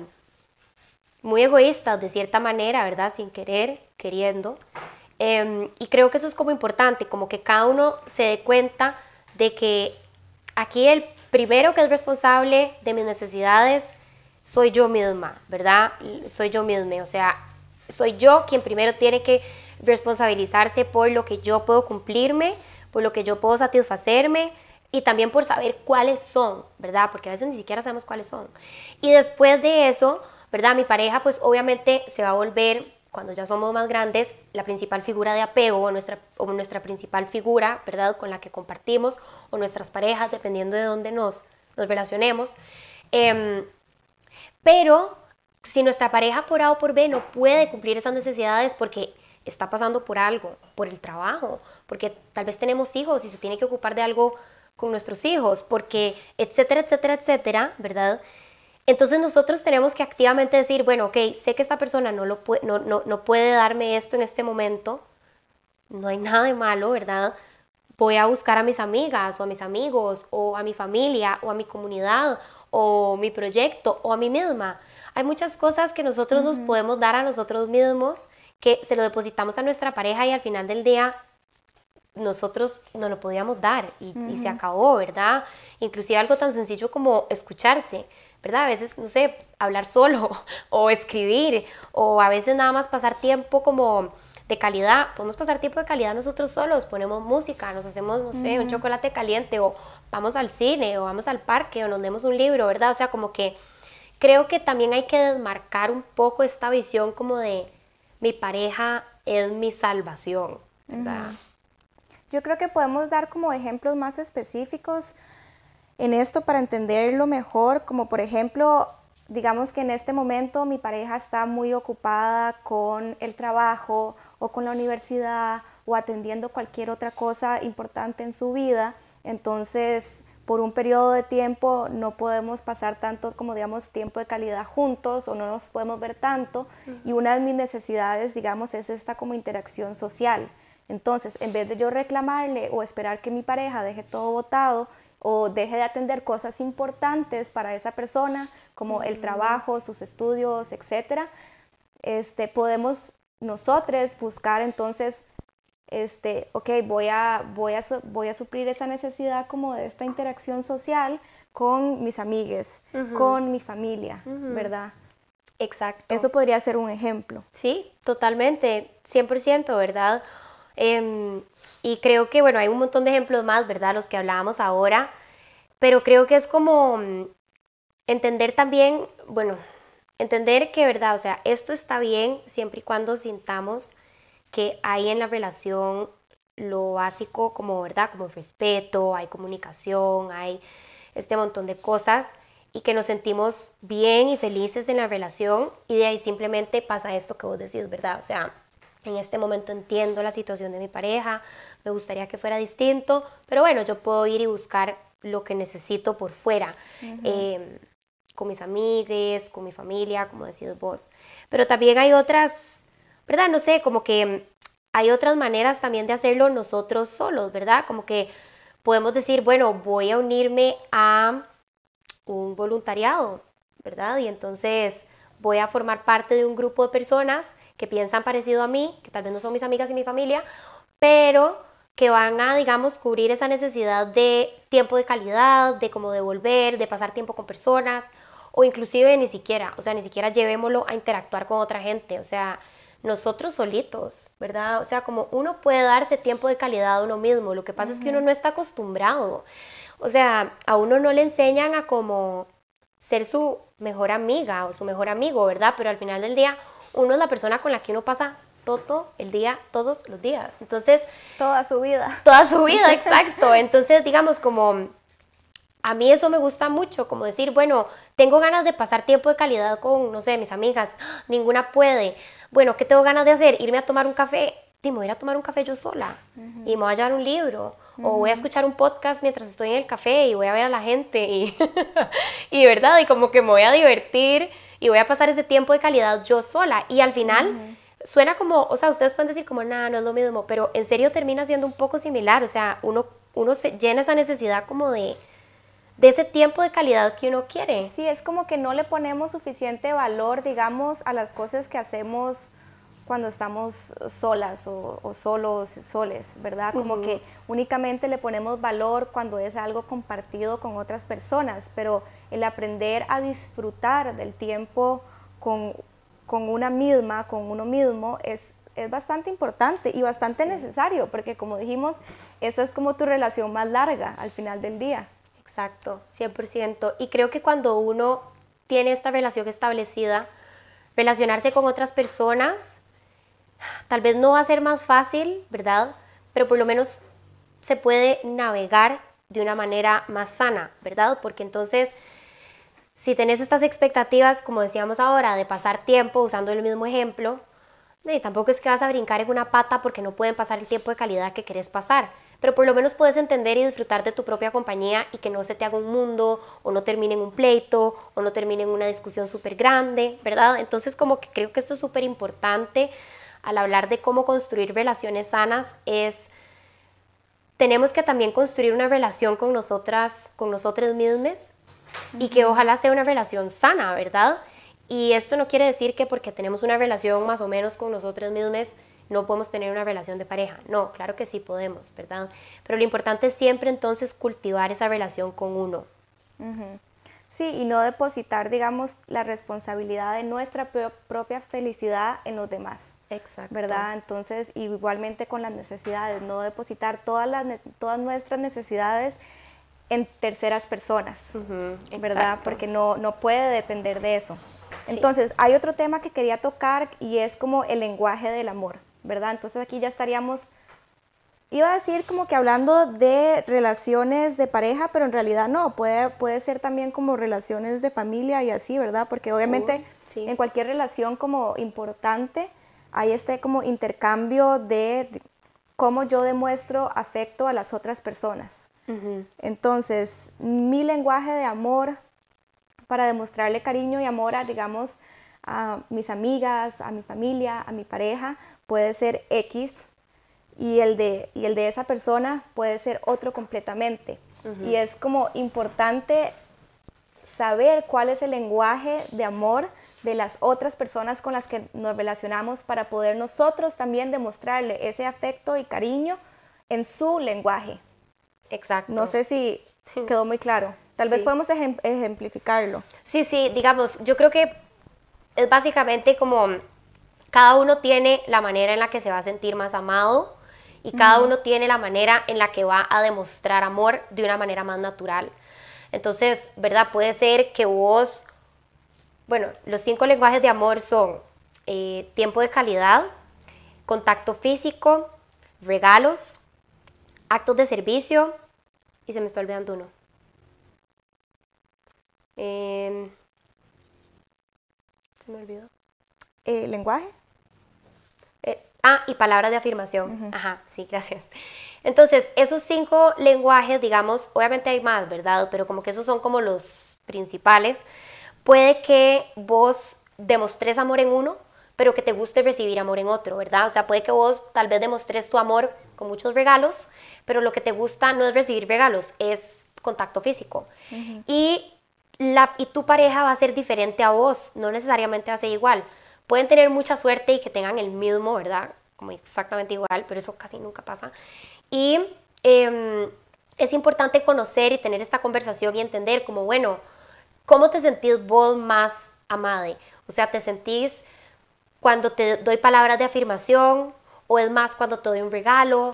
muy egoístas de cierta manera, ¿verdad? Sin querer, queriendo. Eh, y creo que eso es como importante, como que cada uno se dé cuenta de que aquí el primero que es responsable de mis necesidades soy yo misma, ¿verdad? Soy yo misma, o sea, soy yo quien primero tiene que responsabilizarse por lo que yo puedo cumplirme, por lo que yo puedo satisfacerme y también por saber cuáles son, ¿verdad? Porque a veces ni siquiera sabemos cuáles son. Y después de eso, ¿verdad? Mi pareja pues obviamente se va a volver, cuando ya somos más grandes, la principal figura de apego o nuestra, o nuestra principal figura, ¿verdad? Con la que compartimos, o nuestras parejas, dependiendo de dónde nos, nos relacionemos. Eh, pero si nuestra pareja por A o por B no puede cumplir esas necesidades porque está pasando por algo, por el trabajo, porque tal vez tenemos hijos y se tiene que ocupar de algo con nuestros hijos, porque etcétera, etcétera, etcétera, ¿verdad? Entonces nosotros tenemos que activamente decir, bueno, ok, sé que esta persona no, lo puede, no, no, no puede darme esto en este momento, no hay nada de malo, ¿verdad? Voy a buscar a mis amigas o a mis amigos o a mi familia o a mi comunidad o mi proyecto o a mí misma. Hay muchas cosas que nosotros uh-huh. nos podemos dar a nosotros mismos que se lo depositamos a nuestra pareja y al final del día nosotros no lo podíamos dar y, uh-huh. y se acabó, ¿verdad? Inclusive algo tan sencillo como escucharse, ¿verdad? A veces, no sé, hablar solo o escribir o a veces nada más pasar tiempo como de calidad, podemos pasar tiempo de calidad nosotros solos, ponemos música, nos hacemos, no sé, un chocolate caliente, o vamos al cine, o vamos al parque, o nos leemos un libro, ¿verdad? O sea, como que creo que también hay que desmarcar un poco esta visión como de mi pareja es mi salvación, ¿verdad? Yo creo que podemos dar como ejemplos más específicos en esto para entenderlo mejor, como por ejemplo, digamos que en este momento mi pareja está muy ocupada con el trabajo o con la universidad o atendiendo cualquier otra cosa importante en su vida, entonces por un periodo de tiempo no podemos pasar tanto como digamos tiempo de calidad juntos o no nos podemos ver tanto. Uh-huh. Y una de mis necesidades digamos es esta como interacción social. Entonces en vez de yo reclamarle o esperar que mi pareja deje todo botado o deje de atender cosas importantes para esa persona como uh-huh. el trabajo, sus estudios, etcétera, este, podemos nosotros buscar entonces Este, ok, voy a, voy, a, voy a suplir esa necesidad como de esta interacción social con mis amigues, uh-huh. con mi familia, uh-huh. ¿verdad? Exacto. Eso podría ser un ejemplo. Sí, totalmente, cien por ciento, ¿verdad? Eh, y creo que, bueno, hay un montón de ejemplos más, ¿verdad? Los que hablábamos ahora, pero creo que es como entender también, bueno, entender que, ¿verdad? O sea, esto está bien siempre y cuando sintamos que hay en la relación lo básico como, ¿verdad? Como respeto, hay comunicación, hay este montón de cosas y que nos sentimos bien y felices en la relación y de ahí simplemente pasa esto que vos decís, ¿verdad? O sea, en este momento entiendo la situación de mi pareja, me gustaría que fuera distinto, pero bueno, yo puedo ir y buscar lo que necesito por fuera, uh-huh. eh, con mis amigues, con mi familia, como decís vos. Pero también hay otras... ¿verdad? No sé, como que hay otras maneras también de hacerlo nosotros solos, ¿verdad? Como que podemos decir, bueno, voy a unirme a un voluntariado, ¿verdad? Y entonces voy a formar parte de un grupo de personas que piensan parecido a mí, que tal vez no son mis amigas y mi familia, pero que van a, digamos, cubrir esa necesidad de tiempo de calidad, de como devolver, de pasar tiempo con personas, o inclusive ni siquiera, o sea, ni siquiera llevémoslo a interactuar con otra gente, o sea, nosotros solitos, ¿verdad? O sea, como uno puede darse tiempo de calidad a uno mismo, lo que pasa uh-huh. es que uno no está acostumbrado. O sea, a uno no le enseñan a como ser su mejor amiga o su mejor amigo, ¿verdad? Pero al final del día, uno es la persona con la que uno pasa todo el día, todos los días. Entonces... Toda su vida. Toda su vida, exacto. Entonces, digamos, como... A mí eso me gusta mucho, como decir, bueno, tengo ganas de pasar tiempo de calidad con, no sé, mis amigas, ninguna puede. Bueno, ¿qué tengo ganas de hacer? Irme a tomar un café. Y me voy a ir a tomar un café yo sola. Uh-huh. Y me voy a llevar un libro. Uh-huh. O voy a escuchar un podcast mientras estoy en el café y voy a ver a la gente. Y, y verdad, y como que me voy a divertir y voy a pasar ese tiempo de calidad yo sola. Y al final... Uh-huh. Suena como, o sea, ustedes pueden decir como, nada, no es lo mismo, pero en serio termina siendo un poco similar. O sea, uno, uno se llena esa necesidad como de... de ese tiempo de calidad que uno quiere. Sí, es como que no le ponemos suficiente valor, digamos, a las cosas que hacemos cuando estamos solas o, o solos, soles, ¿verdad? Como uh-huh. que únicamente le ponemos valor cuando es algo compartido con otras personas, pero el aprender a disfrutar del tiempo con, con una misma, con uno mismo, es, es bastante importante y bastante sí. necesario, porque como dijimos, esa es como tu relación más larga al final del día. Exacto, cien por ciento. Y creo que cuando uno tiene esta relación establecida, relacionarse con otras personas, tal vez no va a ser más fácil, ¿verdad? Pero por lo menos se puede navegar de una manera más sana, ¿verdad? Porque entonces, si tenés estas expectativas, como decíamos ahora, de pasar tiempo usando el mismo ejemplo, eh, tampoco es que vas a brincar en una pata porque no pueden pasar el tiempo de calidad que querés pasar. Pero por lo menos puedes entender y disfrutar de tu propia compañía y que no se te haga un mundo o no termine en un pleito o no termine en una discusión súper grande, ¿verdad? Entonces como que creo que esto es súper importante al hablar de cómo construir relaciones sanas es, tenemos que también construir una relación con nosotras, con nosotras mismas uh-huh. y que ojalá sea una relación sana, ¿verdad? Y esto no quiere decir que porque tenemos una relación más o menos con nosotras mismas no podemos tener una relación de pareja. No, claro que sí podemos, ¿verdad? Pero lo importante es siempre entonces cultivar esa relación con uno. Uh-huh. Sí, y no depositar, digamos, la responsabilidad de nuestra pro- propia felicidad en los demás. Exacto. ¿Verdad? Entonces, igualmente con las necesidades, no depositar todas, las, ne- todas nuestras necesidades en terceras personas, Ujú, ¿verdad? exacto. Porque no, no puede depender de eso. Sí. Entonces, hay otro tema que quería tocar y es como el lenguaje del amor, ¿verdad? Entonces aquí ya estaríamos, iba a decir como que hablando de relaciones de pareja, pero en realidad no, puede, puede ser también como relaciones de familia y así, ¿verdad? Porque obviamente Uy, sí. en cualquier relación como importante hay este como intercambio de, de cómo yo demuestro afecto a las otras personas. Ujú. Entonces, mi lenguaje de amor para demostrarle cariño y amor a, digamos, a mis amigas, a mi familia, a mi pareja, puede ser X y el de, y el de esa persona puede ser otro completamente. Uh-huh. Y es como importante saber cuál es el lenguaje de amor de las otras personas con las que nos relacionamos para poder nosotros también demostrarle ese afecto y cariño en su lenguaje. Exacto. No sé si quedó muy claro. Tal sí. vez podemos ejem- ejemplificarlo. Sí, sí, digamos, yo creo que es básicamente como cada uno tiene la manera en la que se va a sentir más amado y cada uh-huh. uno tiene la manera en la que va a demostrar amor de una manera más natural. Entonces, ¿verdad? Puede ser que vos, bueno, los cinco lenguajes de amor son eh, tiempo de calidad, contacto físico, regalos, actos de servicio y se me está olvidando uno. Eh, se me olvidó. Eh, ¿Lenguaje? Eh, ah, y palabras de afirmación. Uh-huh. Ajá, sí, gracias. Entonces, esos cinco lenguajes, digamos, obviamente hay más, ¿verdad? Pero como que esos son como los principales. Puede que vos demostres amor en uno, pero que te guste recibir amor en otro, ¿verdad? O sea, puede que vos tal vez demostres tu amor con muchos regalos, pero lo que te gusta no es recibir regalos, es contacto físico. Uh-huh. Y, la, y tu pareja va a ser diferente a vos, no necesariamente va a ser igual. Pueden tener mucha suerte y que tengan el mismo, ¿verdad? Como exactamente igual, pero eso casi nunca pasa. Y eh, es importante conocer y tener esta conversación y entender como, bueno, ¿cómo te sentís vos más amada? O sea, ¿te sentís cuando te doy palabras de afirmación o es más cuando te doy un regalo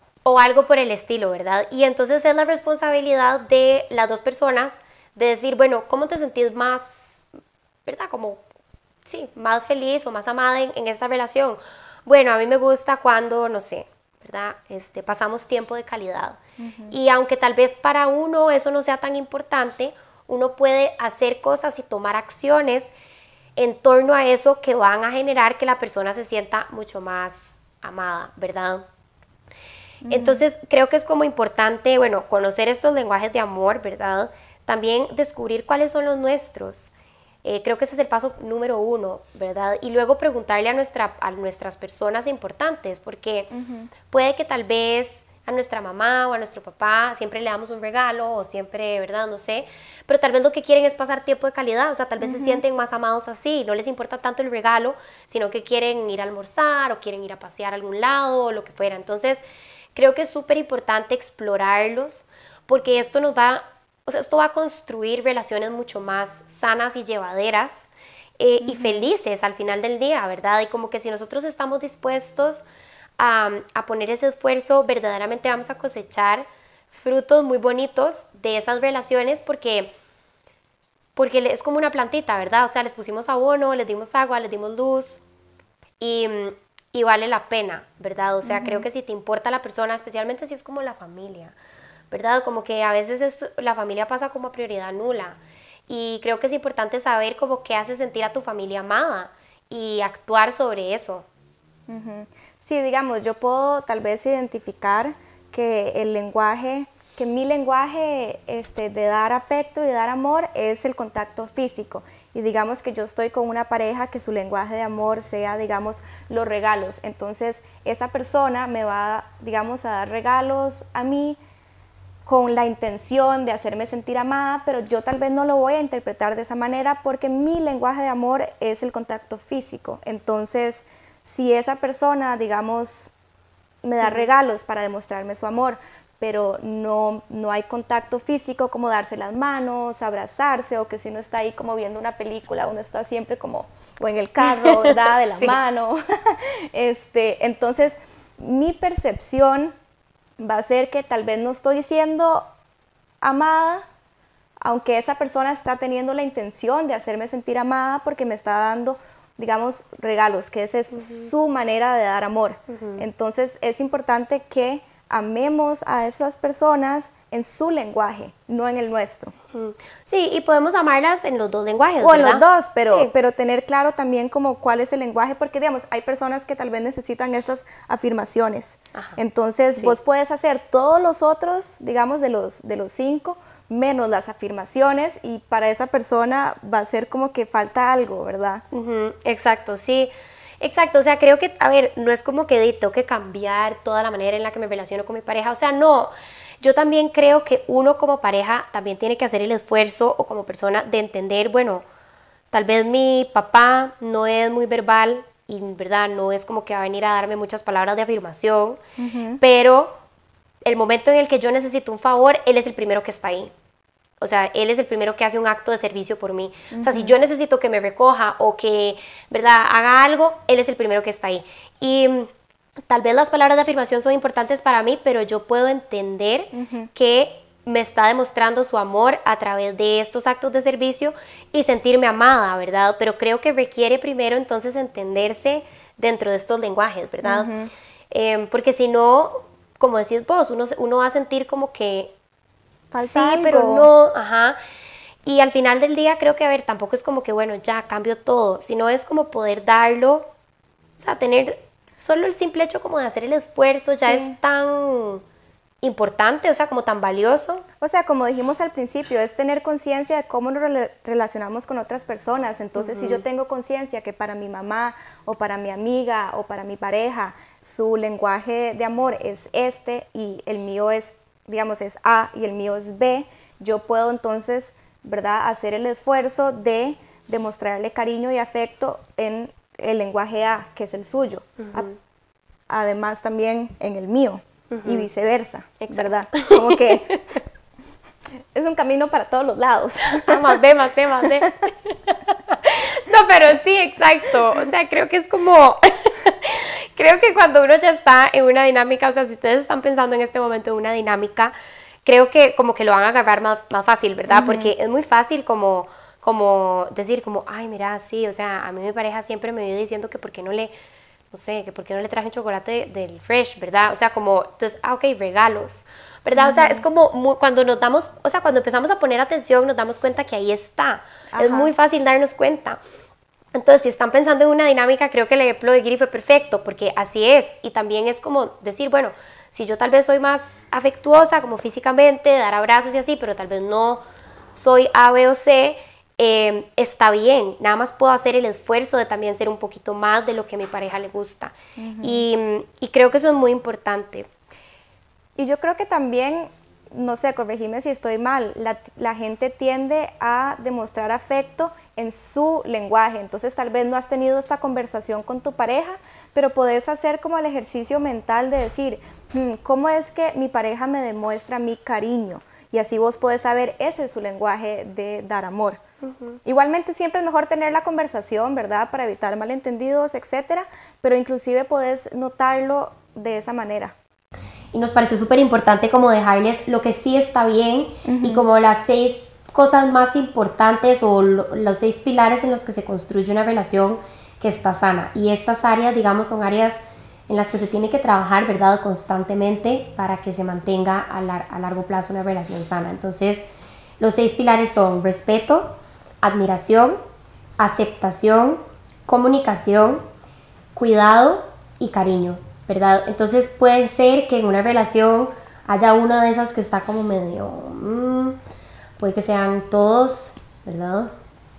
o algo por el estilo, ¿verdad? Y entonces es la responsabilidad de las dos personas de decir, bueno, ¿cómo te sentís más, ¿verdad? Como, sí, más feliz o más amada en, en esta relación. Bueno, a mí me gusta cuando, no sé, ¿verdad? Este, pasamos tiempo de calidad. Uh-huh. Y aunque tal vez para uno eso no sea tan importante, uno puede hacer cosas y tomar acciones en torno a eso que van a generar que la persona se sienta mucho más amada, ¿verdad? Uh-huh. Entonces, creo que es como importante, bueno, conocer estos lenguajes de amor, ¿verdad? También descubrir cuáles son los nuestros. Eh, creo que ese es el paso número uno, ¿verdad? Y luego preguntarle a, nuestra, a nuestras personas importantes, porque uh-huh. puede que tal vez a nuestra mamá o a nuestro papá siempre le damos un regalo o siempre, ¿verdad? No sé, pero tal vez lo que quieren es pasar tiempo de calidad, o sea, tal vez uh-huh. se sienten más amados así, no les importa tanto el regalo, sino que quieren ir a almorzar o quieren ir a pasear a algún lado o lo que fuera. Entonces, creo que es súper importante explorarlos, porque esto nos va... O sea, esto va a construir relaciones mucho más sanas y llevaderas eh, uh-huh. y felices al final del día, ¿verdad? Y como que si nosotros estamos dispuestos a, a poner ese esfuerzo, verdaderamente vamos a cosechar frutos muy bonitos de esas relaciones porque, porque es como una plantita, ¿verdad? O sea, les pusimos abono, les dimos agua, les dimos luz y, y vale la pena, ¿verdad? O sea, uh-huh. creo que si te importa la persona, especialmente si es como la familia, ¿verdad? Como que a veces esto, la familia pasa como prioridad nula y creo que es importante saber como qué hace sentir a tu familia amada y actuar sobre eso. Uh-huh. Sí, digamos, yo puedo tal vez identificar que el lenguaje, que mi lenguaje este, de dar afecto y de dar amor es el contacto físico. Y digamos que yo estoy con una pareja que su lenguaje de amor sea, digamos, los regalos. Entonces, esa persona me va, digamos, a dar regalos a mí, con la intención de hacerme sentir amada, pero yo tal vez no lo voy a interpretar de esa manera porque mi lenguaje de amor es el contacto físico. Entonces, si esa persona, digamos, me da regalos para demostrarme su amor, pero no, no hay contacto físico como darse las manos, abrazarse, o que si uno está ahí como viendo una película, uno está siempre como, o en el carro, ¿verdad? De la Sí. mano. Este, entonces, mi percepción va a ser que tal vez no estoy siendo amada, aunque esa persona está teniendo la intención de hacerme sentir amada porque me está dando, digamos, regalos, que esa es uh-huh. su manera de dar amor. Uh-huh. Entonces es importante que amemos a esas personas en su lenguaje, no en el nuestro. Uh-huh. Sí, y podemos amarlas en los dos lenguajes, o ¿verdad? en los dos, pero, sí. pero tener claro también como cuál es el lenguaje, porque digamos, hay personas que tal vez necesitan estas afirmaciones. Ajá. Entonces sí. vos puedes hacer todos los otros, digamos, de los, de los cinco, menos las afirmaciones, y para esa persona va a ser como que falta algo, ¿verdad? Uh-huh. Exacto, sí. Exacto, o sea, creo que, a ver, no es como que tengo que cambiar toda la manera en la que me relaciono con mi pareja, o sea, no. Yo también creo que uno como pareja también tiene que hacer el esfuerzo, o como persona, de entender, bueno, tal vez mi papá no es muy verbal y, ¿verdad?, no es como que va a venir a darme muchas palabras de afirmación, uh-huh. pero el momento en el que yo necesito un favor, él es el primero que está ahí. O sea, él es el primero que hace un acto de servicio por mí. Uh-huh. O sea, si yo necesito que me recoja o que, ¿verdad?, haga algo, él es el primero que está ahí. Y tal vez las palabras de afirmación son importantes para mí, pero yo puedo entender uh-huh. que me está demostrando su amor a través de estos actos de servicio y sentirme amada, ¿verdad? Pero creo que requiere primero entonces entenderse dentro de estos lenguajes, ¿verdad? Uh-huh. Eh, porque si no, como decís vos, uno, uno va a sentir como que falta sí, algo. pero no, ajá. Y al final del día creo que, a ver, tampoco es como que, bueno, ya cambio todo, sino es como poder darlo, o sea, tener solo el simple hecho como de hacer el esfuerzo, sí. ya es tan importante, o sea, como tan valioso. O sea, como dijimos al principio, es tener conciencia de cómo nos rela- relacionamos con otras personas. Entonces, uh-huh. si yo tengo conciencia que para mi mamá, o para mi amiga, o para mi pareja, su lenguaje de amor es este, y el mío es, digamos, es A y el mío es B, yo puedo entonces, ¿verdad?, hacer el esfuerzo de demostrarle cariño y afecto en el lenguaje A, que es el suyo. Uh-huh. A, además también en el mío, uh-huh. y viceversa, exacto. ¿verdad? Como que es un camino para todos los lados. Ah, más B, más C, más D. No, pero sí, exacto. O sea, creo que es como... Creo que cuando uno ya está en una dinámica, o sea, si ustedes están pensando en este momento en una dinámica, creo que como que lo van a agarrar más, más fácil, ¿verdad? Uh-huh. Porque es muy fácil como, como decir como, ay, mira, sí, o sea, a mí mi pareja siempre me vive diciendo que por qué no le, no sé, que por qué no le traje un chocolate del fresh, ¿verdad? O sea, como, entonces, ah, ok, regalos, ¿verdad? Uh-huh. O sea, es como muy, cuando nos damos, o sea, cuando empezamos a poner atención, nos damos cuenta que ahí está. Ajá. Es muy fácil darnos cuenta. Entonces, si están pensando en una dinámica, creo que el ejemplo de Giri fue perfecto, porque así es. Y también es como decir, bueno, si yo tal vez soy más afectuosa, como físicamente, dar abrazos y así, pero tal vez no soy A, B o C, eh, está bien. Nada más puedo hacer el esfuerzo de también ser un poquito más de lo que a mi pareja le gusta. Uh-huh. y, y creo que eso es muy importante. Y yo creo que también, no sé, corregime si estoy mal, la, la gente tiende a demostrar afecto en su lenguaje. Entonces tal vez no has tenido esta conversación con tu pareja, pero podés hacer como el ejercicio mental de decir, hmm, ¿cómo es que mi pareja me demuestra mi cariño? Y así vos podés saber, ese es su lenguaje de dar amor. Uh-huh. Igualmente siempre es mejor tener la conversación, ¿verdad? Para evitar malentendidos, etcétera, pero inclusive podés notarlo de esa manera. Y nos pareció súper importante como dejarles lo que sí está bien, uh-huh. y como las seis cosas más importantes o lo, los seis pilares en los que se construye una relación que está sana. Y estas áreas, digamos, son áreas en las que se tiene que trabajar, ¿verdad?, constantemente para que se mantenga a, lar- a largo plazo una relación sana. Entonces, los seis pilares son respeto, admiración, aceptación, comunicación, cuidado y cariño, ¿verdad? Entonces, puede ser que en una relación haya una de esas que está como medio... Mmm, puede que sean todos, ¿verdad?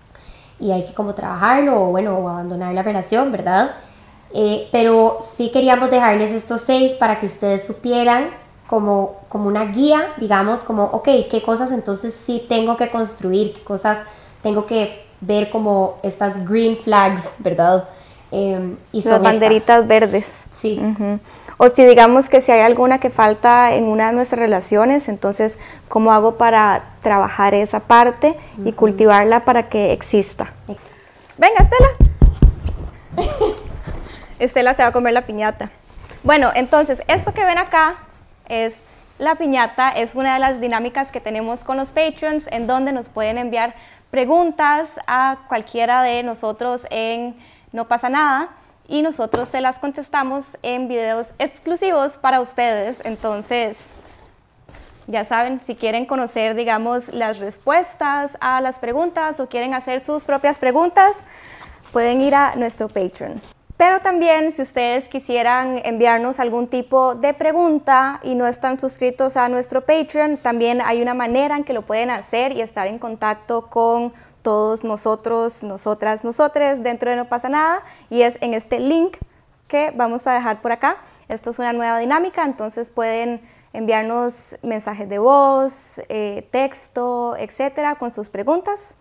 Y hay que como trabajarlo o bueno, o abandonar la relación, ¿verdad? Eh, pero sí queríamos dejarles estos seis para que ustedes supieran como, como una guía, digamos, como, ok, qué cosas entonces sí tengo que construir, qué cosas tengo que ver como estas green flags, ¿verdad? Eh, y son las banderitas estas. verdes. Sí. Uh-huh. O si digamos que si hay alguna que falta en una de nuestras relaciones, entonces, ¿cómo hago para trabajar esa parte y cultivarla para que exista? Venga, Estela. Estela se va a comer la piñata. Bueno, entonces, esto que ven acá es la piñata, es una de las dinámicas que tenemos con los Patreons, en donde nos pueden enviar preguntas a cualquiera de nosotros en No Pasa Nada, y nosotros se las contestamos en videos exclusivos para ustedes. Entonces, ya saben, si quieren conocer, digamos, las respuestas a las preguntas o quieren hacer sus propias preguntas, pueden ir a nuestro Patreon. Pero también, si ustedes quisieran enviarnos algún tipo de pregunta y no están suscritos a nuestro Patreon, también hay una manera en que lo pueden hacer y estar en contacto con todos nosotros, nosotras, nosotres dentro de No Pasa Nada, y es en este link que vamos a dejar por acá. Esto es una nueva dinámica, entonces pueden enviarnos mensajes de voz, eh, texto, etcétera, con sus preguntas.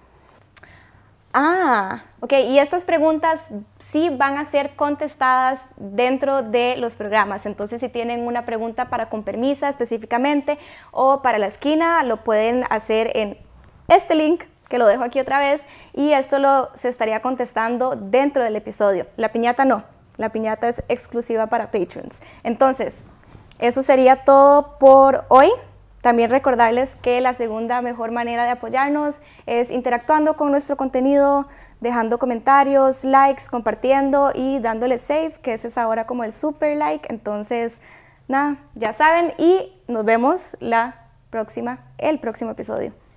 Ah, ok, y estas preguntas sí van a ser contestadas dentro de los programas. Entonces, si tienen una pregunta para Con Permisa específicamente o para la esquina, lo pueden hacer en este link, que lo dejo aquí otra vez, y esto lo se estaría contestando dentro del episodio. La piñata no, la piñata es exclusiva para Patreons. Entonces, eso sería todo por hoy. También recordarles que la segunda mejor manera de apoyarnos es interactuando con nuestro contenido, dejando comentarios, likes, compartiendo y dándole save, que ese es ahora como el super like. Entonces, nada, ya saben, y nos vemos la próxima, el próximo episodio.